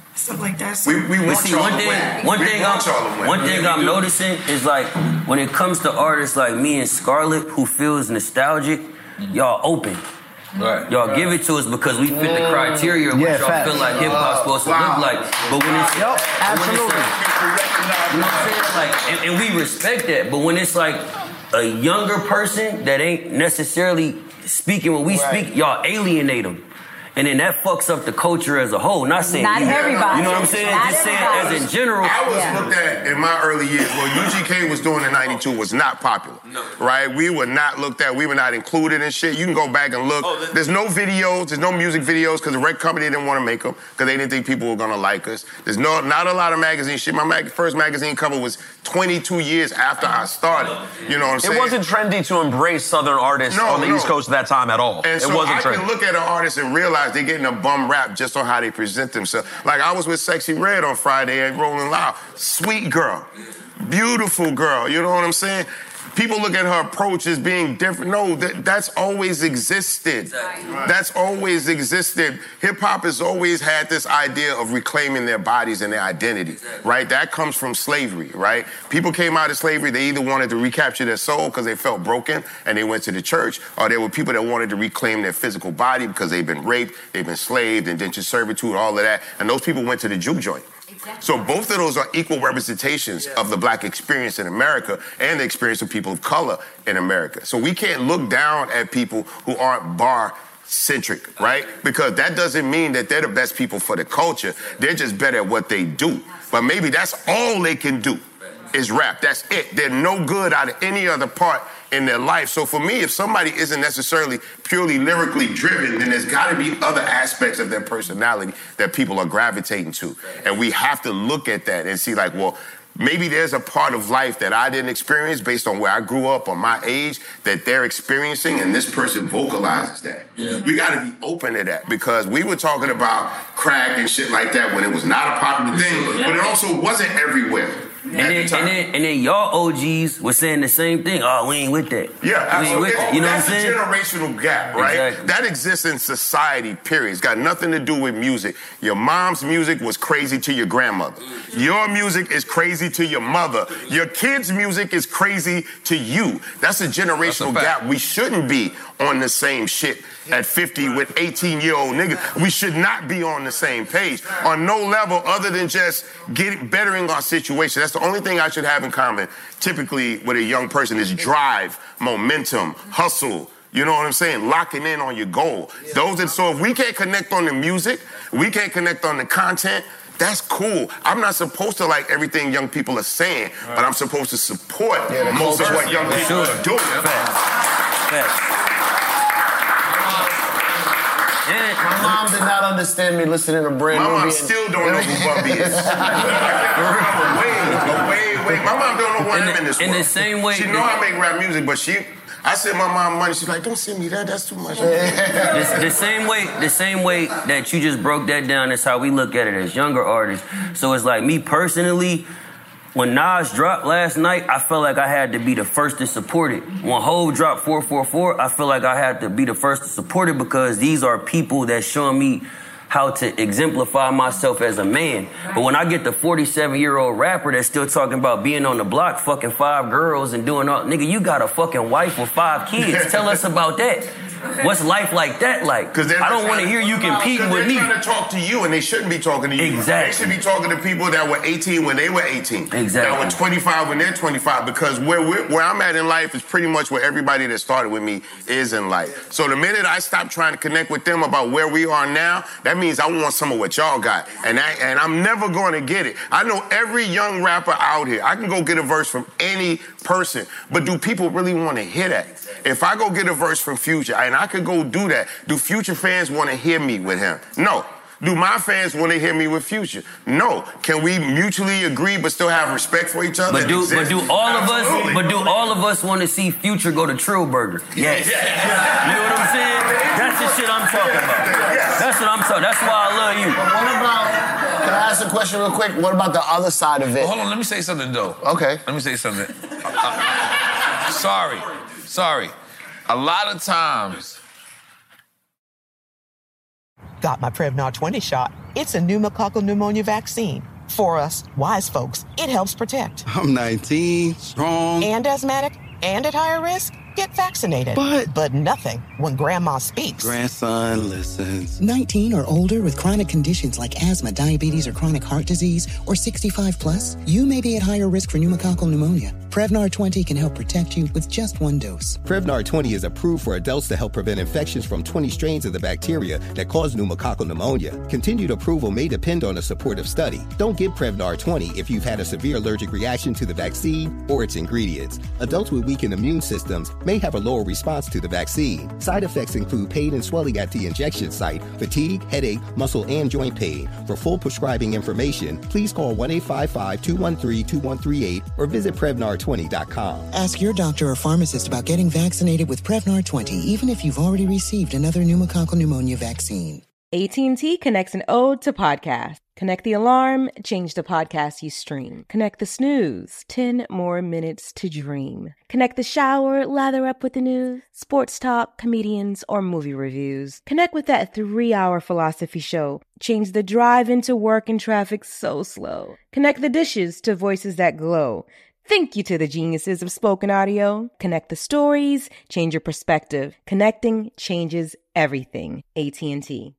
stuff like that. So We, we want see, one thing, one thing I'm, one thing I'm noticing is like when it comes to artists like me and Scarlett who feels nostalgic, y'all open. Right. Y'all right. give it to us because we fit the criteria of yeah, what y'all facts. feel like hip hop's supposed to wow. look like. But when it's yep, absolutely, when it's, you know what I'm saying? Like, and, and we respect that. But when it's like a younger person that ain't necessarily speaking what we right. speak, y'all alienate them. And then that fucks up the culture as a whole. Not saying Not you, everybody. You know what I'm saying? Not Just saying everybody. as in general. I was Yeah. looked at in my early years. What U G K was doing in ninety-two was not popular. No. Right? We were not looked at. We were not included in shit. You can go back and look. Oh, there's no videos. There's no music videos because the record company didn't want to make them because they didn't think people were going to like us. There's no not a lot of magazine shit. My mag- first magazine cover was twenty-two years after I started. You know what I'm saying? It wasn't trendy to embrace Southern artists No, on the no. East Coast at that time at all. And it so wasn't I trendy. can look at an artist and realize they're getting a bum rap just on how they present themselves. Like I was with Sexy Red on Friday at Rolling Loud. Sweet girl. Beautiful girl. You know what I'm saying? People look at her approach as being different. No, that, that's always existed. Exactly. Right. That's always existed. Hip-hop has always had this idea of reclaiming their bodies and their identity, exactly. right? That comes from slavery, right? People came out of slavery, they either wanted to recapture their soul because they felt broken and they went to the church, or there were people that wanted to reclaim their physical body because they've been raped, they've been slaved, indentured servitude, all of that, and those people went to the juke joint. Exactly. So both of those are equal representations yeah. of the black experience in America and the experience of people of color in America. So we can't look down at people who aren't bar-centric, right? Because that doesn't mean that they're the best people for the culture. They're just better at what they do. But maybe that's all they can do is rap. That's it. They're no good out of any other part in their life. So for me, if somebody isn't necessarily purely lyrically driven, then there's got to be other aspects of their personality that people are gravitating to. And we have to look at that and see like, well, maybe there's a part of life that I didn't experience based on where I grew up or my age that they're experiencing, and this person vocalizes that. Yeah. We got to be open to that because we were talking about crack and shit like that when it was not a popular thing, but it also wasn't everywhere. And then, and then, and then y'all O Gs were saying the same thing. Oh, we ain't with that. Yeah, we ain't with that. You know what I'm That's saying? a generational gap, right? Exactly. That exists in society, period. It's got nothing to do with music. Your mom's music was crazy to your grandmother. Your music is crazy to your mother. Your kids' music is crazy to you. That's a generational That's a gap. We shouldn't be on the same shit at fifty with eighteen-year-old niggas. We should not be on the same page on no level other than just getting bettering our situation. That's the only thing I should have in common, typically with a young person, is drive, momentum, hustle. You know what I'm saying? Locking in on your goal. Those are, so if we can't connect on the music, we can't connect on the content, that's cool. I'm not supposed to like everything young people are saying, right. but I'm supposed to support yeah, most of what young people are doing. Facts. Facts. My mom did not understand me listening to Brand My New. mom and, still don't know who Bubby is. wait, wait, wait. My mom don't know why I'm in this In world. the same way, She know I make rap music, but she, I send my mom money. She's like, don't send me that. That's too much. the, the same way, the same way that you just broke that down is how we look at it as younger artists. So it's like me personally. When Nas dropped last night, I felt like I had to be the first to support it. When Hov dropped four four four, I feel like I had to be the first to support it because these are people that showing me how to exemplify myself as a man. But when I get the forty-seven-year-old rapper that's still talking about being on the block, fucking five girls and doing all... Nigga, you got a fucking wife with five kids. Tell us about that. What's life like that like? I don't want to hear you competing with me. They're trying to talk to you, and they shouldn't be talking to you. Exactly. They should be talking to people that were eighteen when they were eighteen. Exactly. That were twenty-five when they're twenty-five. Because where we're, where I'm at in life is pretty much where everybody that started with me is in life. So the minute I stop trying to connect with them about where we are now, that means I want some of what y'all got, and I, and I'm never going to get it. I know every young rapper out here. I can go get a verse from any person, but do people really want to hear that? If I go get a verse from Future, and I could go do that, do Future fans want to hear me with him? No. Do my fans want to hear me with Future? No. Can we mutually agree but still have respect for each other? But do, but do all Absolutely. of us? But do all of us want to see Future go to Trillburger? Yes. Yeah. You know what I'm saying? That's the shit I'm talking about. That's what I'm talking. That's why I love you. But what about? Can I ask a question real quick? What about the other side of it? Well, hold on. Let me say something though. Okay. Let me say something. Uh, sorry, sorry. A lot of times. Got my Prevnar twenty shot. it's a pneumococcal pneumonia vaccine. For us, wise folks, it helps protect. I'm nineteen, strong. And asthmatic and at higher risk? Get vaccinated. But... But nothing when grandma speaks. Grandson listens. nineteen or older with chronic conditions like asthma, diabetes, or chronic heart disease, or sixty-five plus, you may be at higher risk for pneumococcal pneumonia. Prevnar twenty can help protect you with just one dose. Prevnar twenty is approved for adults to help prevent infections from twenty strains of the bacteria that cause pneumococcal pneumonia. Continued approval may depend on a supportive study. Don't give Prevnar twenty if you've had a severe allergic reaction to the vaccine or its ingredients. Adults with weakened immune systems may have a lower response to the vaccine. Side effects include pain and swelling at the injection site, fatigue, headache, muscle, and joint pain. For full prescribing information, please call one eight five five, two one three, two one three eight or visit Prevnar twenty dot com. Ask your doctor or pharmacist about getting vaccinated with Prevnar twenty, even if you've already received another pneumococcal pneumonia vaccine. A T and T connects an ode to podcast. Connect the alarm, change the podcast you stream. Connect the snooze, ten more minutes to dream. Connect the shower, lather up with the news, sports talk, comedians, or movie reviews. Connect with that three-hour philosophy show. Change the drive into work and traffic so slow. Connect the dishes to voices that glow. Thank you to the geniuses of spoken audio. Connect the stories, change your perspective. Connecting changes everything. A T and T.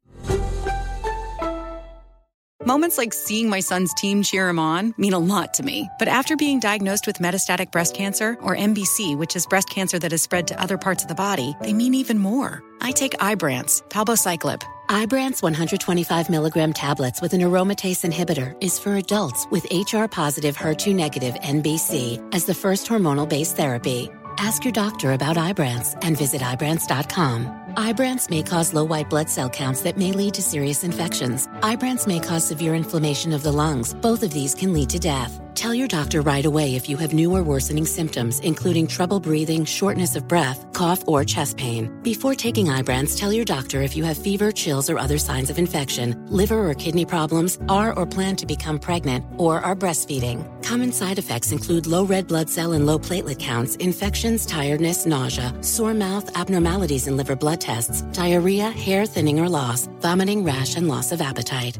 Moments like seeing my son's team cheer him on mean a lot to me. But after being diagnosed with metastatic breast cancer, or M B C, which is breast cancer that has spread to other parts of the body, they mean even more. I take Ibrance, palbociclib. Ibrance one hundred twenty-five milligram tablets with an aromatase inhibitor is for adults with H R-positive, H E R two negative N B C as the first hormonal-based therapy. Ask your doctor about Ibrance and visit Ibrance dot com. Ibrance may cause low white blood cell counts that may lead to serious infections. Ibrance may cause severe inflammation of the lungs. Both of these can lead to death. Tell your doctor right away if you have new or worsening symptoms, including trouble breathing, shortness of breath, cough, or chest pain. Before taking Ibrance, tell your doctor if you have fever, chills, or other signs of infection, liver or kidney problems, are or plan to become pregnant, or are breastfeeding. Common side effects include low red blood cell and low platelet counts, infections, tiredness, nausea, sore mouth, abnormalities in liver blood tests, diarrhea, hair thinning or loss, vomiting, rash, and loss of appetite.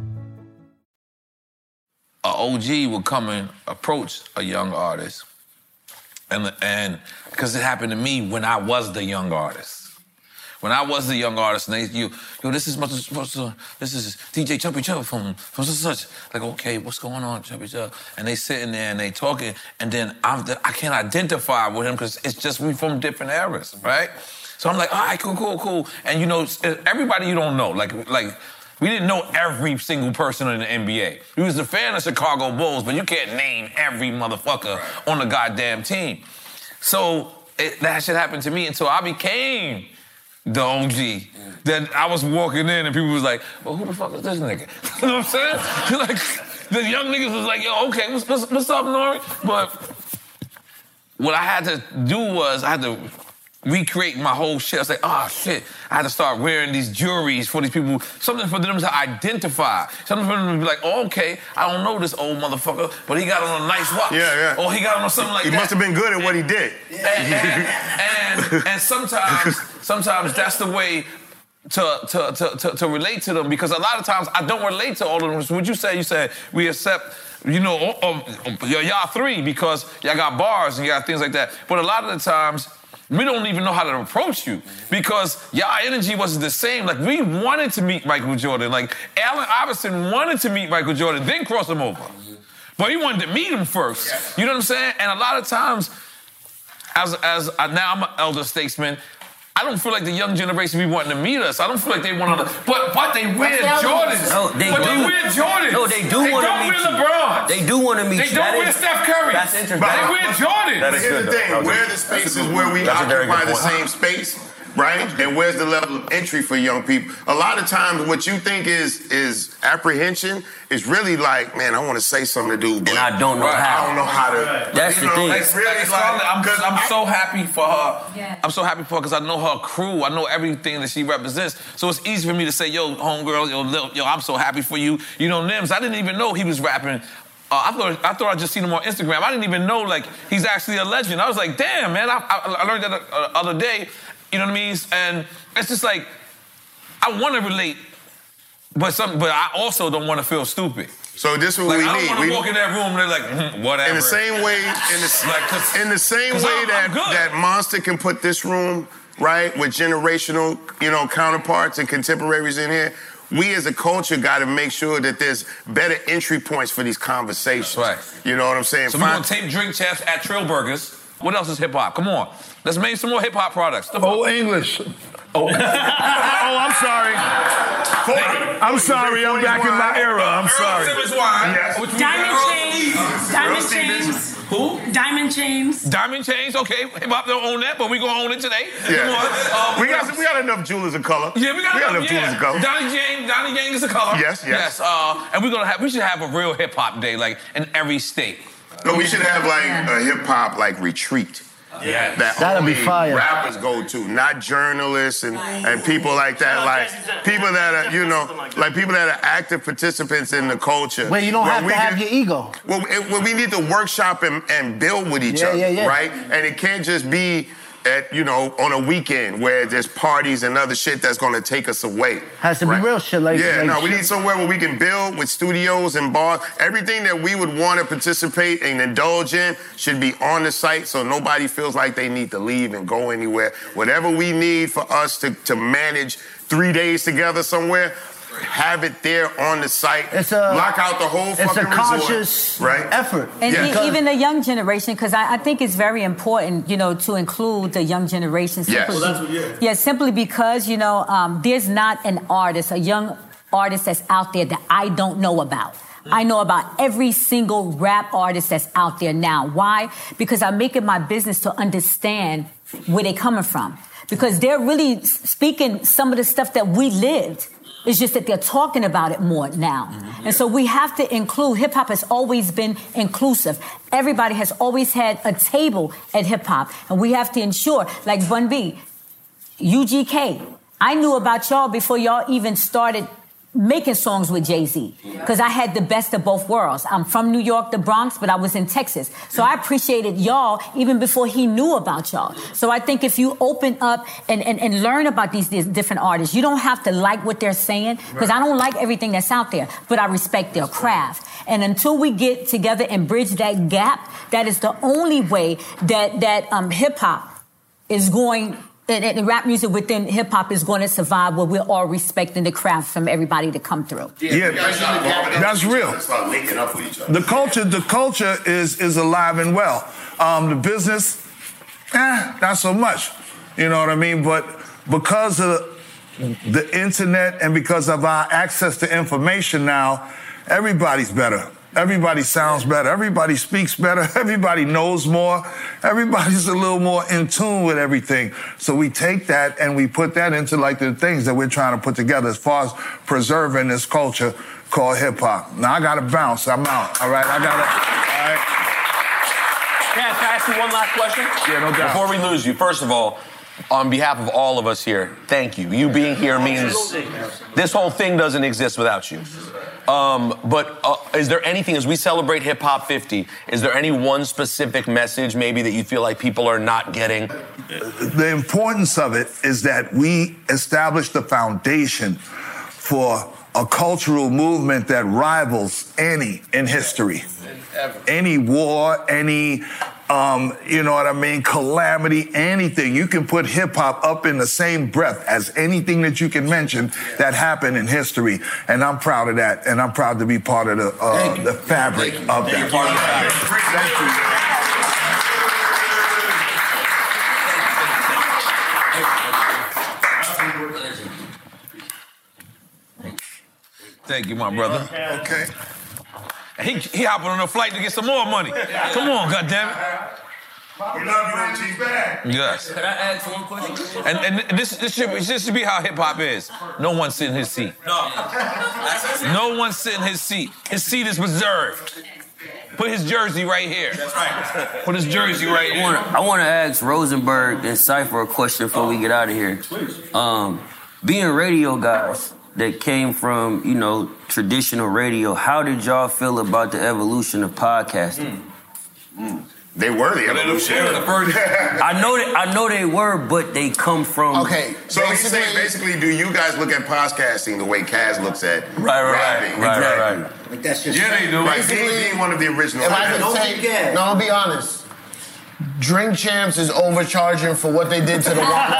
A O G would come and approach a young artist, and and because it happened to me when I was the young artist. When I was the young artist, and they, you, yo, this is much, this is D J Chubby Chub from from such and such. Like, okay, what's going on, Chubby Chub? And they sitting there and they talking, and then I'm the, I can't identify with him because it's just we from different eras, right? So I'm like, all right, cool, cool, cool. And you know, everybody you don't know, like like. We didn't know every single person in the N B A. We was a fan of Chicago Bulls, but you can't name every motherfucker on the goddamn team. So it, that shit happened to me until I became the O G. Then I was walking in and people was like, well, who the fuck is this nigga? You know what I'm saying? Like, the young niggas was like, yo, okay, what's, what's, what's up, Nori? But what I had to do was I had to recreate my whole shit. I was like, oh, shit. I had to start wearing these jewelries for these people, something for them to identify. Something for them to be like, oh, okay, I don't know this old motherfucker, but he got on a nice watch. Yeah, yeah. Or he got on something like he that. He must have been good at what he did. And, and, and, and sometimes, sometimes that's the way to, to, to, to, to relate to them, because a lot of times I don't relate to all of them. So what you say, you said, we accept, you know, oh, oh, y'all three because y'all got bars and y'all got things like that. But a lot of the times, we don't even know how to approach you because y'all energy wasn't the same. Like, we wanted to meet Michael Jordan. Like, Allen Iverson wanted to meet Michael Jordan, then cross him over. But he wanted to meet him first. You know what I'm saying? And a lot of times, as as I, now I'm an elder statesman, I don't feel like the young generation be wanting to meet us. I don't feel like they want to, but but they wear Jordans. No, they but do. they wear Jordans. No, they do want to meet you. They don't wear LeBron. They do want to meet they you. They don't that wear is, Steph Curry. That's interesting. But they wear Jordans. But here's the thing, where are the spaces where we occupy the same space, right? And where's the level of entry for young people? A lot of times what you think is is apprehension is really like, man, I want to say something to dude, but and I don't know right, how. I don't know how to. That's you the know, thing. It's really It's like, I'm, I'm I, so happy for her. Yeah. I'm so happy for her because I know her crew. I know everything that she represents. So it's easy for me to say, yo, homegirl, yo, Lil, yo, I'm so happy for you. You know, Nims, I didn't even know he was rapping. Uh, I thought I thought I just seen him on Instagram. I didn't even know, like, he's actually a legend. I was like, damn, man, I, I, I learned that the uh, other day. You know what I mean? And it's just like, I want to relate But some, but I also don't want to feel stupid. So this is what like, we I don't need. want We- to walk in that room and they're like, mm, whatever. In the same way, in the, like, in the same 'cause way I'm- that I'm good. that Monster can put this room right with generational, you know, counterparts and contemporaries in here. We as a culture got to make sure that there's better entry points for these conversations. Right. You know what I'm saying? So we're going to tape drink champs at Trill Burgers. What else is hip-hop? Come on. Let's make some more hip-hop products. Oh, English. Oh, oh, I'm sorry. I'm sorry. I'm back in my era. I'm sorry. Yes. Diamond chains. Diamond chains. Who? Diamond chains. Diamond chains. Okay, hip-hop don't own that, but we gonna own it today. Yeah. Come on. Um, we got we got enough jewelers of color. Yeah, we got, we got enough, enough jewelers yeah. of color. Donnie Yang, Donnie Yang is a color. Yes, yes. Yes. Uh, and we're gonna have. We should have a real hip hop day, like in every state. No, we should have like a hip hop like retreat. Yeah. That That'd be only fire. rappers go to, not journalists and, and people like that, like people that are, you know, like people that are active participants in the culture. Wait, you don't Where have we to have can- your ego. Well, it, well, we need to workshop and, and build with each Yeah, other, yeah, yeah. right? And it can't just be at, you know, on a weekend where there's parties and other shit that's going to take us away. Has to be real shit like Yeah, like no, we shit. need somewhere where we can build with studios and bars. Everything that we would want to participate and indulge in should be on the site so nobody feels like they need to leave and go anywhere. Whatever we need for us to, to manage three days together somewhere, have it there on the site. It's a lock out the whole it's fucking a conscious resort, right? effort. And Yeah. e- even the young generation, because I, I think it's very important, you know, to include the young generation. Yes. Simply, Well, that's what- yeah. yeah, simply because, you know, um, there's not an artist, a young artist that's out there that I don't know about. I know about every single rap artist that's out there now. Why? Because I make it my business to understand where they're coming from. Because they're really speaking some of the stuff that we lived. It's just that they're talking about it more now. Mm-hmm. And so we have to include, hip-hop has always been inclusive. Everybody has always had a table at hip-hop. And we have to ensure, like Bun B, U G K, I knew about y'all before y'all even started making songs with Jay-Z, because I had the best of both worlds. I'm from New York, the Bronx, but I was in Texas. So I appreciated y'all even before he knew about y'all. So I think if you open up and, and, and learn about these, these different artists, you don't have to like what they're saying, because I don't like everything that's out there, but I respect their craft. And until we get together and bridge that gap, that is the only way that, that um, hip-hop is going And, and rap music within hip hop is going to survive where we're all respecting the craft from everybody to come through. Yeah, that's real. Start linking up with each other. The culture, the culture is is alive and well. Um, the business, eh, not so much. You know what I mean? But because of the internet and because of our access to information now, everybody's better. Everybody sounds better. Everybody speaks better. Everybody knows more. Everybody's a little more in tune with everything. So we take that and we put that into like the things that we're trying to put together as far as preserving this culture called hip hop. Now I gotta bounce. I'm out. All right. I gotta. All right. Can I, can I ask you one last question? Yeah, no doubt. Before we lose you, first of all, on behalf of all of us here, thank you. You being here means this whole thing doesn't exist without you. Um, but uh, is there anything, as we celebrate Hip Hop fifty, is there any one specific message maybe that you feel like people are not getting? The importance of it is that we establish the foundation for a cultural movement that rivals any in history. Any war, any, um, you know what I mean, calamity, anything. You can put hip-hop up in the same breath as anything that you can mention that happened in history. And I'm proud of that. And I'm proud to be part of the, uh, the fabric of that. Thank you, my brother. Okay. He, he hopping on a flight to get some more money. Come on, goddammit. We love you, O G Bag. Yes. Can I ask one question? And, and this, this, should, this should be how hip-hop is. No one sit in his seat. No. No one sit in his seat. His seat is reserved. Put his jersey right here. That's right. Put his jersey right here. I want to ask Rosenberg and Cypher a question before we get out of here. Um, being radio guys that came from, you know, traditional radio, how did y'all feel about the evolution of podcasting? Mm. They were the evolution. I know that I know they were, but they come from. Okay, so he's saying basically, do you guys look at podcasting the way Kaz looks at Right, right, rapping? right, right, right, right. Like that's just Yeah, they do. Like Basically, being, being one of the original. If I rappers. could say, no, I'll be honest. Drink Champs is overcharging for what they did to the Wild.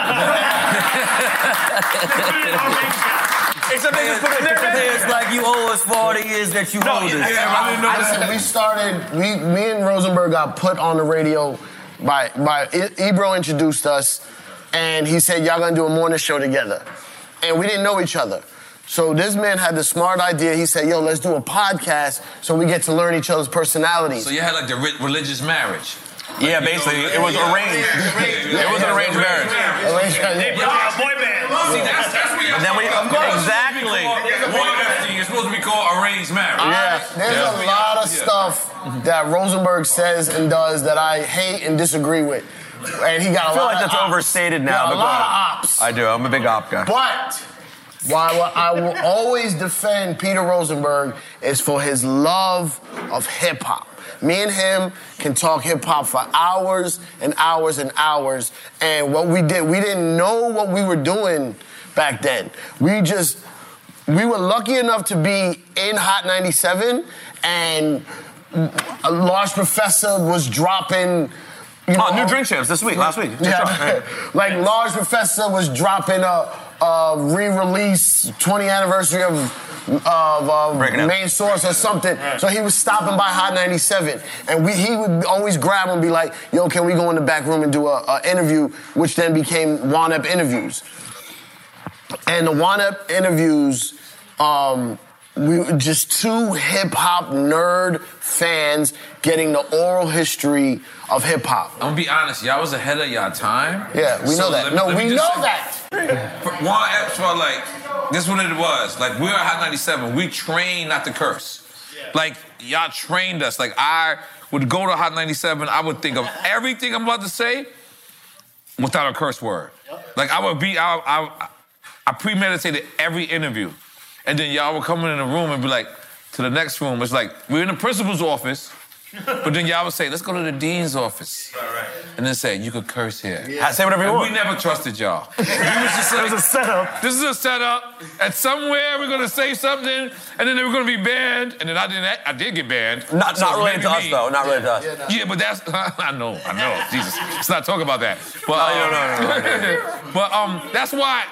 Except they just put it in there. It's like you owe us for all the years that you owed us. Yeah, I didn't know that. We started, we, me and Rosenberg got put on the radio by, by I- Ebro introduced us, and he said, y'all gonna do a morning show together. And we didn't know each other. So this man had the smart idea. He said, yo, let's do a podcast so we get to learn each other's personalities. So you had like the re- religious marriage. Yeah, basically, it was arranged. It was an arranged marriage. Arranged marriage. Yeah, boy band. See, that's, that's what And then we- of course, exactly. It's supposed to be called arranged marriage. I- there's a lot of stuff that Rosenberg says and does that I hate and disagree with. And he got a I feel lot like of that's ops. overstated now. Yeah, a but go lot of ahead. ops. I do. I'm a big op guy. But why I will always defend Peter Rosenberg is for his love of hip hop. Me and him can talk hip hop for hours and hours and hours. And what we did, we didn't know what we were doing back then. We just, we were lucky enough to be in Hot ninety-seven, and a Large Professor was dropping. You know, Oh, new Drink Champs this week, last week. Just Yeah, dropped. like Large Professor was dropping a, a re-release twentieth anniversary of of uh, Main Source or something. So he was stopping by Hot ninety-seven, and we he would always grab him and be like, "Yo, can we go in the back room and do a, a interview?" Which then became One Up Interviews. And the One Up Interviews, um, we were just two hip hop nerd fans getting the oral history of hip hop. I'm gonna be honest, y'all was ahead of y'all time. Yeah, we know that. let me- No, let me we just know say- that. For one, for like, this is what it was. Like, we were at Hot ninety-seven. We trained not to curse. Like, y'all trained us. Like, I would go to Hot ninety-seven. I would think of everything I'm about to say without a curse word. Like, I would be, I, I, I premeditated every interview. And then y'all would come in the room and be like, to the next room. It's like, we're in the principal's office. But then y'all would say, let's go to the dean's office. Right, right. And then say, you could curse here. Yeah. Say whatever you and want. we never trusted y'all. We was just like, It was a setup. This is a setup. And somewhere we're gonna say something, and then they were gonna be banned. And then I didn't. I did get banned. Not, So not related maybe to us, me. though. Not related to us. Yeah, yeah, but that's I know, I know. Jesus, let's not talk about that. But No, um, no, no, no, no. but um, that's why.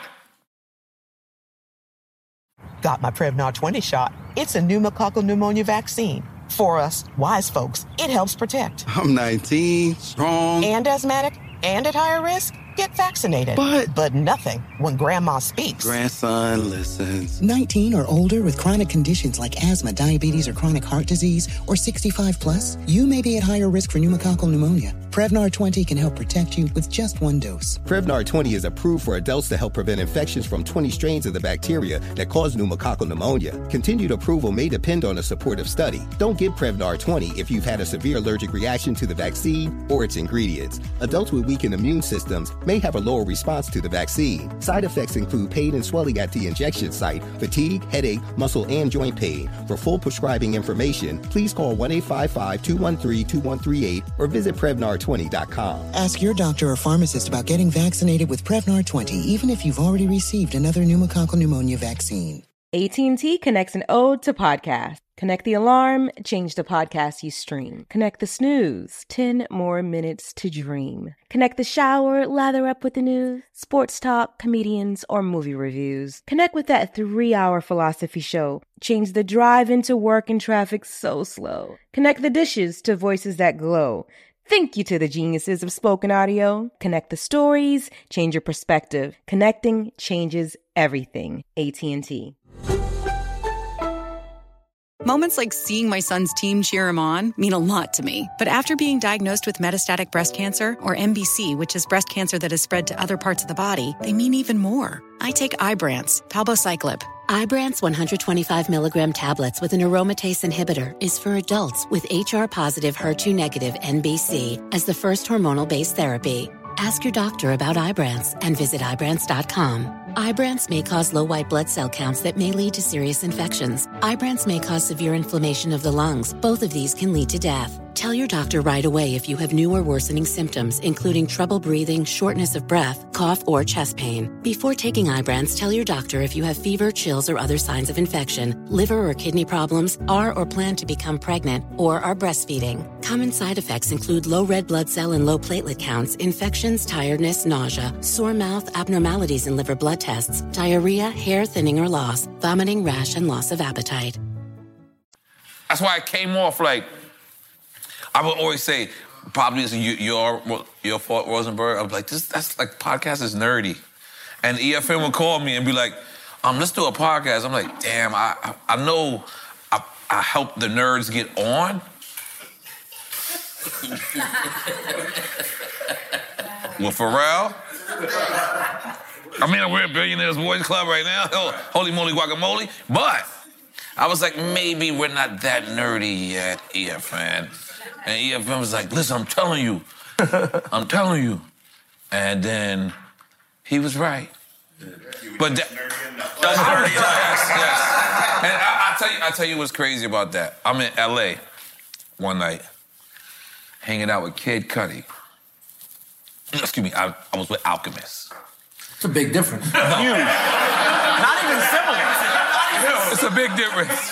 Got my Prevnar twenty shot. It's a pneumococcal pneumonia vaccine. For us, wise folks, it helps protect. I'm nineteen, strong. And asthmatic and at higher risk? Get vaccinated. But- But nothing when grandma speaks. Grandson listens. nineteen or older with chronic conditions like asthma, diabetes, or chronic heart disease, or sixty-five plus, you may be at higher risk for pneumococcal pneumonia. Prevnar twenty can help protect you with just one dose. Prevnar twenty is approved for adults to help prevent infections from twenty strains of the bacteria that cause pneumococcal pneumonia. Continued approval may depend on a supportive study. Don't give Prevnar twenty if you've had a severe allergic reaction to the vaccine or its ingredients. Adults with weakened immune systems may have a lower response to the vaccine. Side effects include pain and swelling at the injection site, fatigue, headache, muscle, and joint pain. For full prescribing information, please call one eight five five, two one three, two one three eight or visit Prevnar twenty dot com. Ask your doctor or pharmacist about getting vaccinated with Prevnar twenty, even if you've already received another pneumococcal pneumonia vaccine. A T and T connects an ode to podcast. Connect the alarm, change the podcast you stream. Connect the snooze, ten more minutes to dream. Connect the shower, lather up with the news, sports talk, comedians, or movie reviews. Connect with that three-hour philosophy show. Change the drive into work and traffic so slow. Connect the dishes to voices that glow. Thank you to the geniuses of spoken audio. Connect the stories, change your perspective. Connecting changes everything. A T and T. Moments like seeing my son's team cheer him on mean a lot to me. But after being diagnosed with metastatic breast cancer, or M B C, which is breast cancer that has spread to other parts of the body, they mean even more. I take Ibrance, palbociclib. Ibrance one hundred twenty-five milligram tablets with an aromatase inhibitor is for adults with H R-positive, H E R two negative N B C as the first hormonal-based therapy. Ask your doctor about Ibrance and visit Ibrance dot com. Ibrance may cause low white blood cell counts that may lead to serious infections. Ibrance may cause severe inflammation of the lungs. Both of these can lead to death. Tell your doctor right away if you have new or worsening symptoms, including trouble breathing, shortness of breath, cough, or chest pain. Before taking Ibrance, tell your doctor if you have fever, chills, or other signs of infection, liver or kidney problems, are or plan to become pregnant, or are breastfeeding. Common side effects include low red blood cell and low platelet counts, infections, tiredness, nausea, sore mouth, abnormalities in liver blood tests, diarrhea, hair thinning or loss, vomiting, rash, and loss of appetite. That's why I came off like, I would always say, probably it's your, your fault, Rosenberg. I was like, this, that's like, podcast is nerdy. And E F N would call me and be like, um, let's do a podcast. I'm like, damn, I, I, I know I, I helped the nerds get on. With Pharrell. I mean, we're a Billionaires Boys Club right now. Holy moly guacamole. But I was like, maybe we're not that nerdy yet, E F N. And E F N was like, listen, I'm telling you. I'm telling you. And then he was right. But that, that's nerdy, yes, yes. And I, I tell you, I tell you what's crazy about that. I'm in L A one night, hanging out with Kid Cudi. Excuse me, I, I was with Alchemist. It's a big difference. No. Huge. Not even similar. It's a big difference.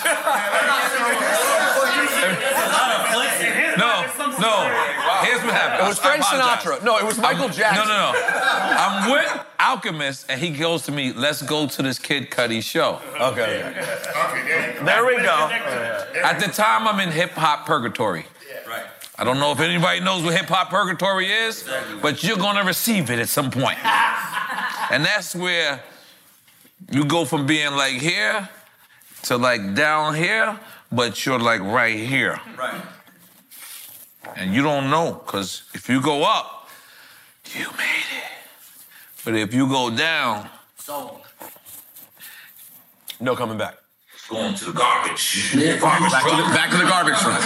No, no. Here's what happened. It was Frank Sinatra. No, it was Michael I'm, Jackson. No, no, no. I'm with Alchemist, and he goes to me, let's go to this Kid Cudi show. Okay. There we go. At the time, I'm in hip-hop purgatory. Right. I don't know if anybody knows what hip-hop purgatory is, but you're going to receive it at some point. And that's where you go from being like here to like down here, but you're like right here. Right. And you don't know, because if you go up, you made it. But if you go down, so no coming back. Going to the garbage. Yeah. Garbage Back, to the, back to the garbage truck.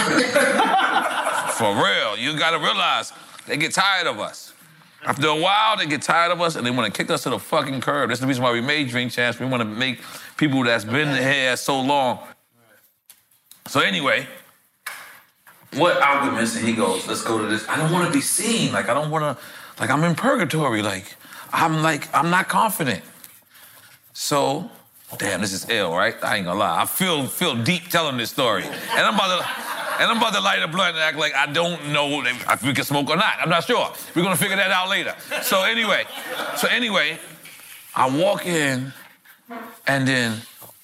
For real, you gotta realize they get tired of us. After a while, they get tired of us and they want to kick us to the fucking curb. That's the reason why we made Drink Champs. We want to make people that's been here so long. So anyway, what Alchemist, and he goes, let's go to this. I don't want to be seen. Like, I don't want to, like, I'm in purgatory. Like, I'm like, I'm not confident. So, damn, this is ill, right? I ain't gonna lie. I feel feel deep telling this story. And I'm about to, and I'm about to light a blunt and act like I don't know if we can smoke or not. I'm not sure. We're gonna figure that out later. So anyway, so anyway, I walk in, and then,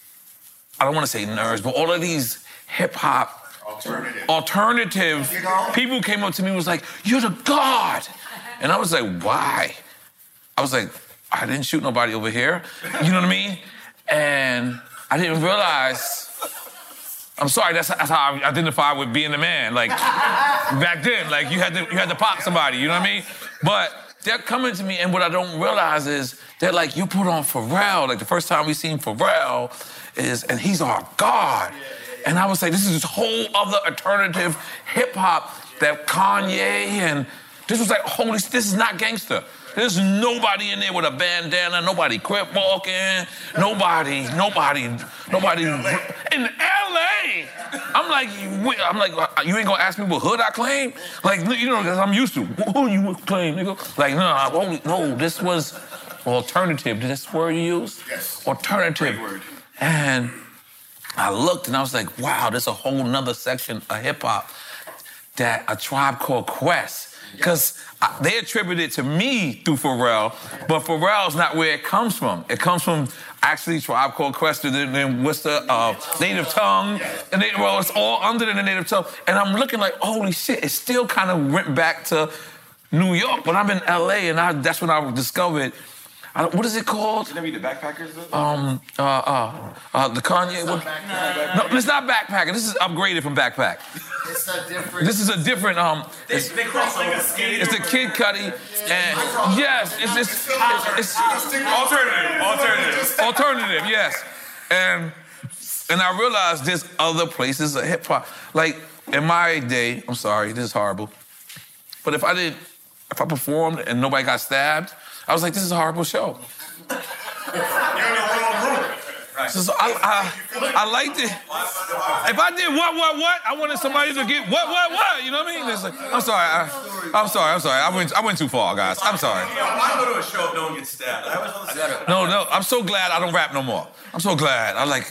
I don't want to say nerds, but all of these hip-hop, Alternative. Alternative. You know? People came up to me and was like, you're the God. And I was like, why? I was like, I didn't shoot nobody over here. You know what I mean? And I didn't realize, I'm sorry, that's, that's how I identify with being a man. Like, back then, like, you had to you had to pop somebody, you know what I mean? But they're coming to me, and what I don't realize is, they're like, you put on Pharrell. Like, the first time we seen Pharrell is, and he's our God. And I was like, this is this whole other alternative hip-hop that Kanye and... This was like, holy... This is not gangster. There's nobody in there with a bandana, nobody crip walking, nobody, nobody, nobody... In L A! I'm like, I'm like, you ain't gonna ask me what hood I claim? Like, you know, because I'm used to, who you claim, nigga? Like, no, I only, no, this was alternative. Did this word you use? Yes. Alternative. Great word. And... I looked and I was like, wow, there's a whole nother section of hip hop that A Tribe Called Quest. Because they attribute it to me through Pharrell, but Pharrell's not where it comes from. It comes from actually Tribe Called Quest, and then what's the uh, Native Tongue? And they, well, it's all under the Native Tongue. And I'm looking like, holy shit, it still kind of went back to New York, but I'm in L A, and I, that's when I discovered. I don't, what is it called? Didn't we the Backpackers? Though? Um, uh, uh, uh, the Kanye. What? No, it's not Backpacker. This is upgraded from Backpack. It's a different. This is a different. Um, They, it's, they cross like a skater. it's the Kid Cudi, and yes, it's it's, it's, it's alternative, alternative, alternative. Yes, and and I realized there's other places of hip hop. Like in my day, I'm sorry, this is horrible, but if I did, if I performed and nobody got stabbed, I was like, this is a horrible show. You're in the wrong room. So I, I, I liked it. If I did what, what, what, I wanted somebody to get what, what, what. You know what I mean? It's like, I'm sorry. I, I'm sorry. I'm sorry. I went, I went too far, guys. I'm sorry. I go to a show if no one gets stabbed. I was on the No, no. I'm so glad I don't rap no more. I'm so glad. I like.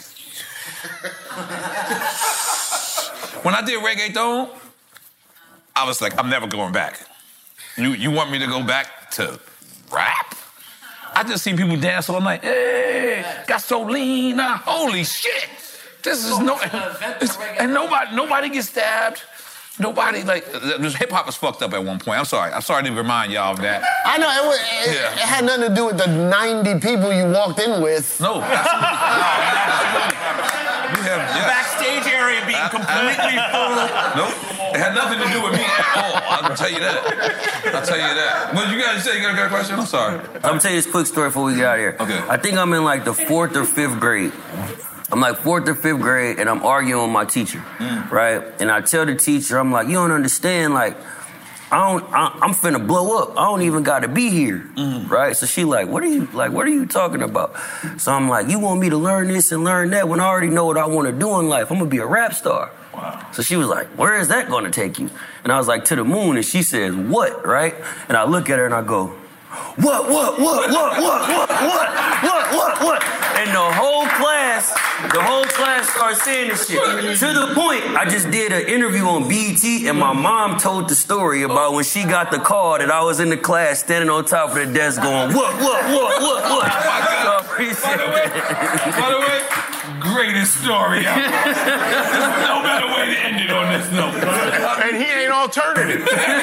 When I did reggaeton, I was like, I'm never going back. You, you want me to go back to rap? I just seen people dance all night. Hey, gasolina. Holy shit. This is no, this, and nobody, nobody gets stabbed. Nobody, like, hip hop was fucked up at one point. I'm sorry. I'm sorry to remind y'all of that. I know, it, was, it, Yeah. it had nothing to do with the ninety people you walked in with. No, absolutely. You have, yes. backstage area being completely full. Nope. It had nothing to do with me at all. I'll tell you that. I'll tell you that. Well, you guys say you got a question? I'm sorry. I'm gonna tell you this quick story before we get out of here. Okay. I think I'm in like the fourth or fifth grade. I'm like fourth or fifth grade, and I'm arguing with my teacher, Mm. right? And I tell the teacher, I'm like, you don't understand, like, I don't, I, I'm finna blow up. I don't even gotta be here, Mm. right? So she like, what are you, like, what are you talking about? So I'm like, you want me to learn this and learn that when I already know what I want to do in life? I'm gonna be a rap star. Wow. So she was like, where is that gonna take you? And I was like, to the moon. And she says, what, right? And I look at her and I go, what, what, what, what, what, what, what, what, what, what? And the whole class, the whole class started saying this shit. To the point, I just did an interview on B E T, and my mom told the story about when she got the call that I was in the class standing on top of the desk going, what, what, what, what, what? So I appreciate that. By the way, greatest story ever. There's no better way to end it on this note. And he ain't alternative.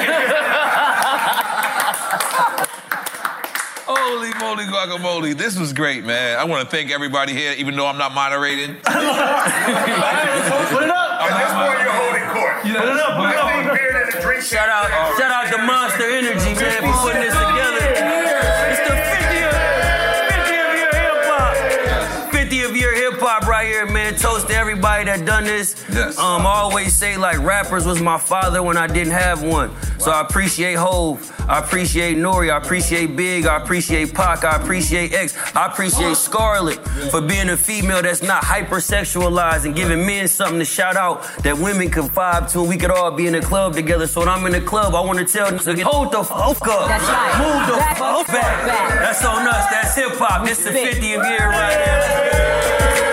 Holy moly guacamole. This was great, man. I want to thank everybody here, even though I'm not moderating. Put it up. At this point, you're holding court. Yeah, put it up. Put it up. I think beer and a drink. Shout out, shout out to Monster Energy, man, for putting this together. It's the fiftieth, fiftieth year hip hop. fiftieth year hip hop right here, man. Toast to everybody that done this. Yes. Um, I always say like rappers was my father when I didn't have one. So I appreciate Hove. I appreciate Nori. I appreciate Big. I appreciate Pac. I appreciate X. I appreciate Scarlett for being a female that's not hypersexualized and giving men something to shout out that women can vibe to and we could all be in a club together. So when I'm in the club, I want to tell them to hold the fuck up. That's right. Move the Back, fuck back. back. That's on us. That's hip hop. This is the fiftieth year right now.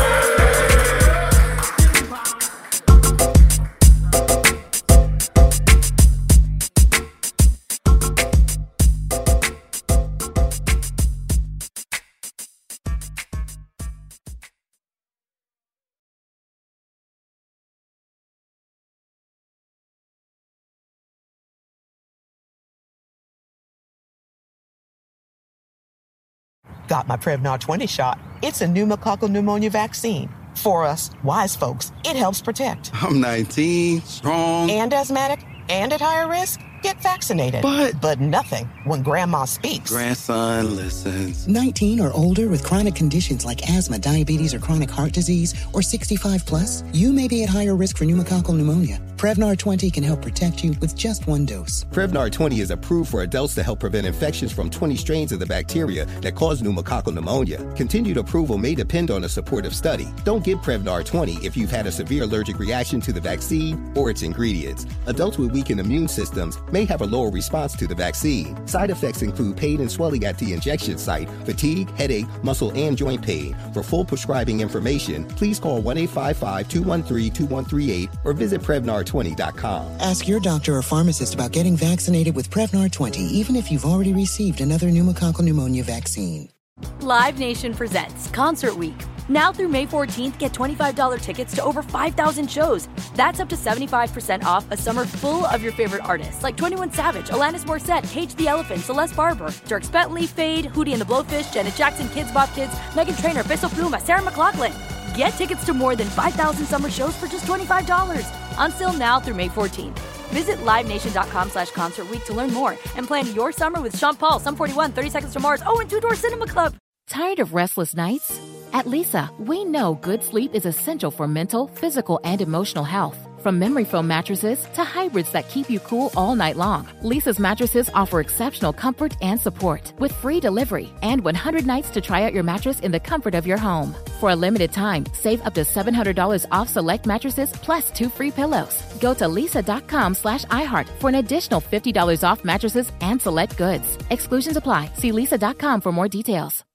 Got my Prevnar twenty shot. It's a pneumococcal pneumonia vaccine. For us, wise folks, it helps protect. I'm nineteen, strong. And asthmatic and at higher risk? Get vaccinated. But- But nothing when grandma speaks. Grandson listens. nineteen or older with chronic conditions like asthma, diabetes, or chronic heart disease, or sixty-five plus, you may be at higher risk for pneumococcal pneumonia. Prevnar twenty can help protect you with just one dose. Prevnar twenty is approved for adults to help prevent infections from twenty strains of the bacteria that cause pneumococcal pneumonia. Continued approval may depend on a supportive study. Don't give Prevnar twenty if you've had a severe allergic reaction to the vaccine or its ingredients. Adults with weakened immune systems may have a lower response to the vaccine. Side effects include pain and swelling at the injection site, fatigue, headache, muscle, and joint pain. For full prescribing information, please call one eight five five, two one three, two one three eight or visit Prevnar twenty dot com. Ask your doctor or pharmacist about getting vaccinated with Prevnar twenty, even if you've already received another pneumococcal pneumonia vaccine. Live Nation presents Concert Week. Now through May fourteenth, get twenty-five dollars tickets to over five thousand shows. That's up to seventy-five percent off a summer full of your favorite artists like twenty-one Savage, Alanis Morissette, Cage the Elephant, Celeste Barber, Dierks Bentley, Fade, Hootie and the Blowfish, Janet Jackson, Kids Bop Kids, Meghan Trainor, Bissell Pluma, Sarah McLachlan. Get tickets to more than five thousand summer shows for just twenty-five dollars. Until now through May fourteenth. Visit livenation.com slash concert week to learn more and plan your summer with Sean Paul, Sum forty-one, thirty Seconds to Mars, oh, and Two Door Cinema Club. Tired of restless nights? At Leesa, we know good sleep is essential for mental, physical, and emotional health. From memory foam mattresses to hybrids that keep you cool all night long, Lisa's mattresses offer exceptional comfort and support with free delivery and one hundred nights to try out your mattress in the comfort of your home. For a limited time, save up to seven hundred dollars off select mattresses plus two free pillows. Go to lisa.com slash iHeart for an additional fifty dollars off mattresses and select goods. Exclusions apply. See lisa dot com for more details.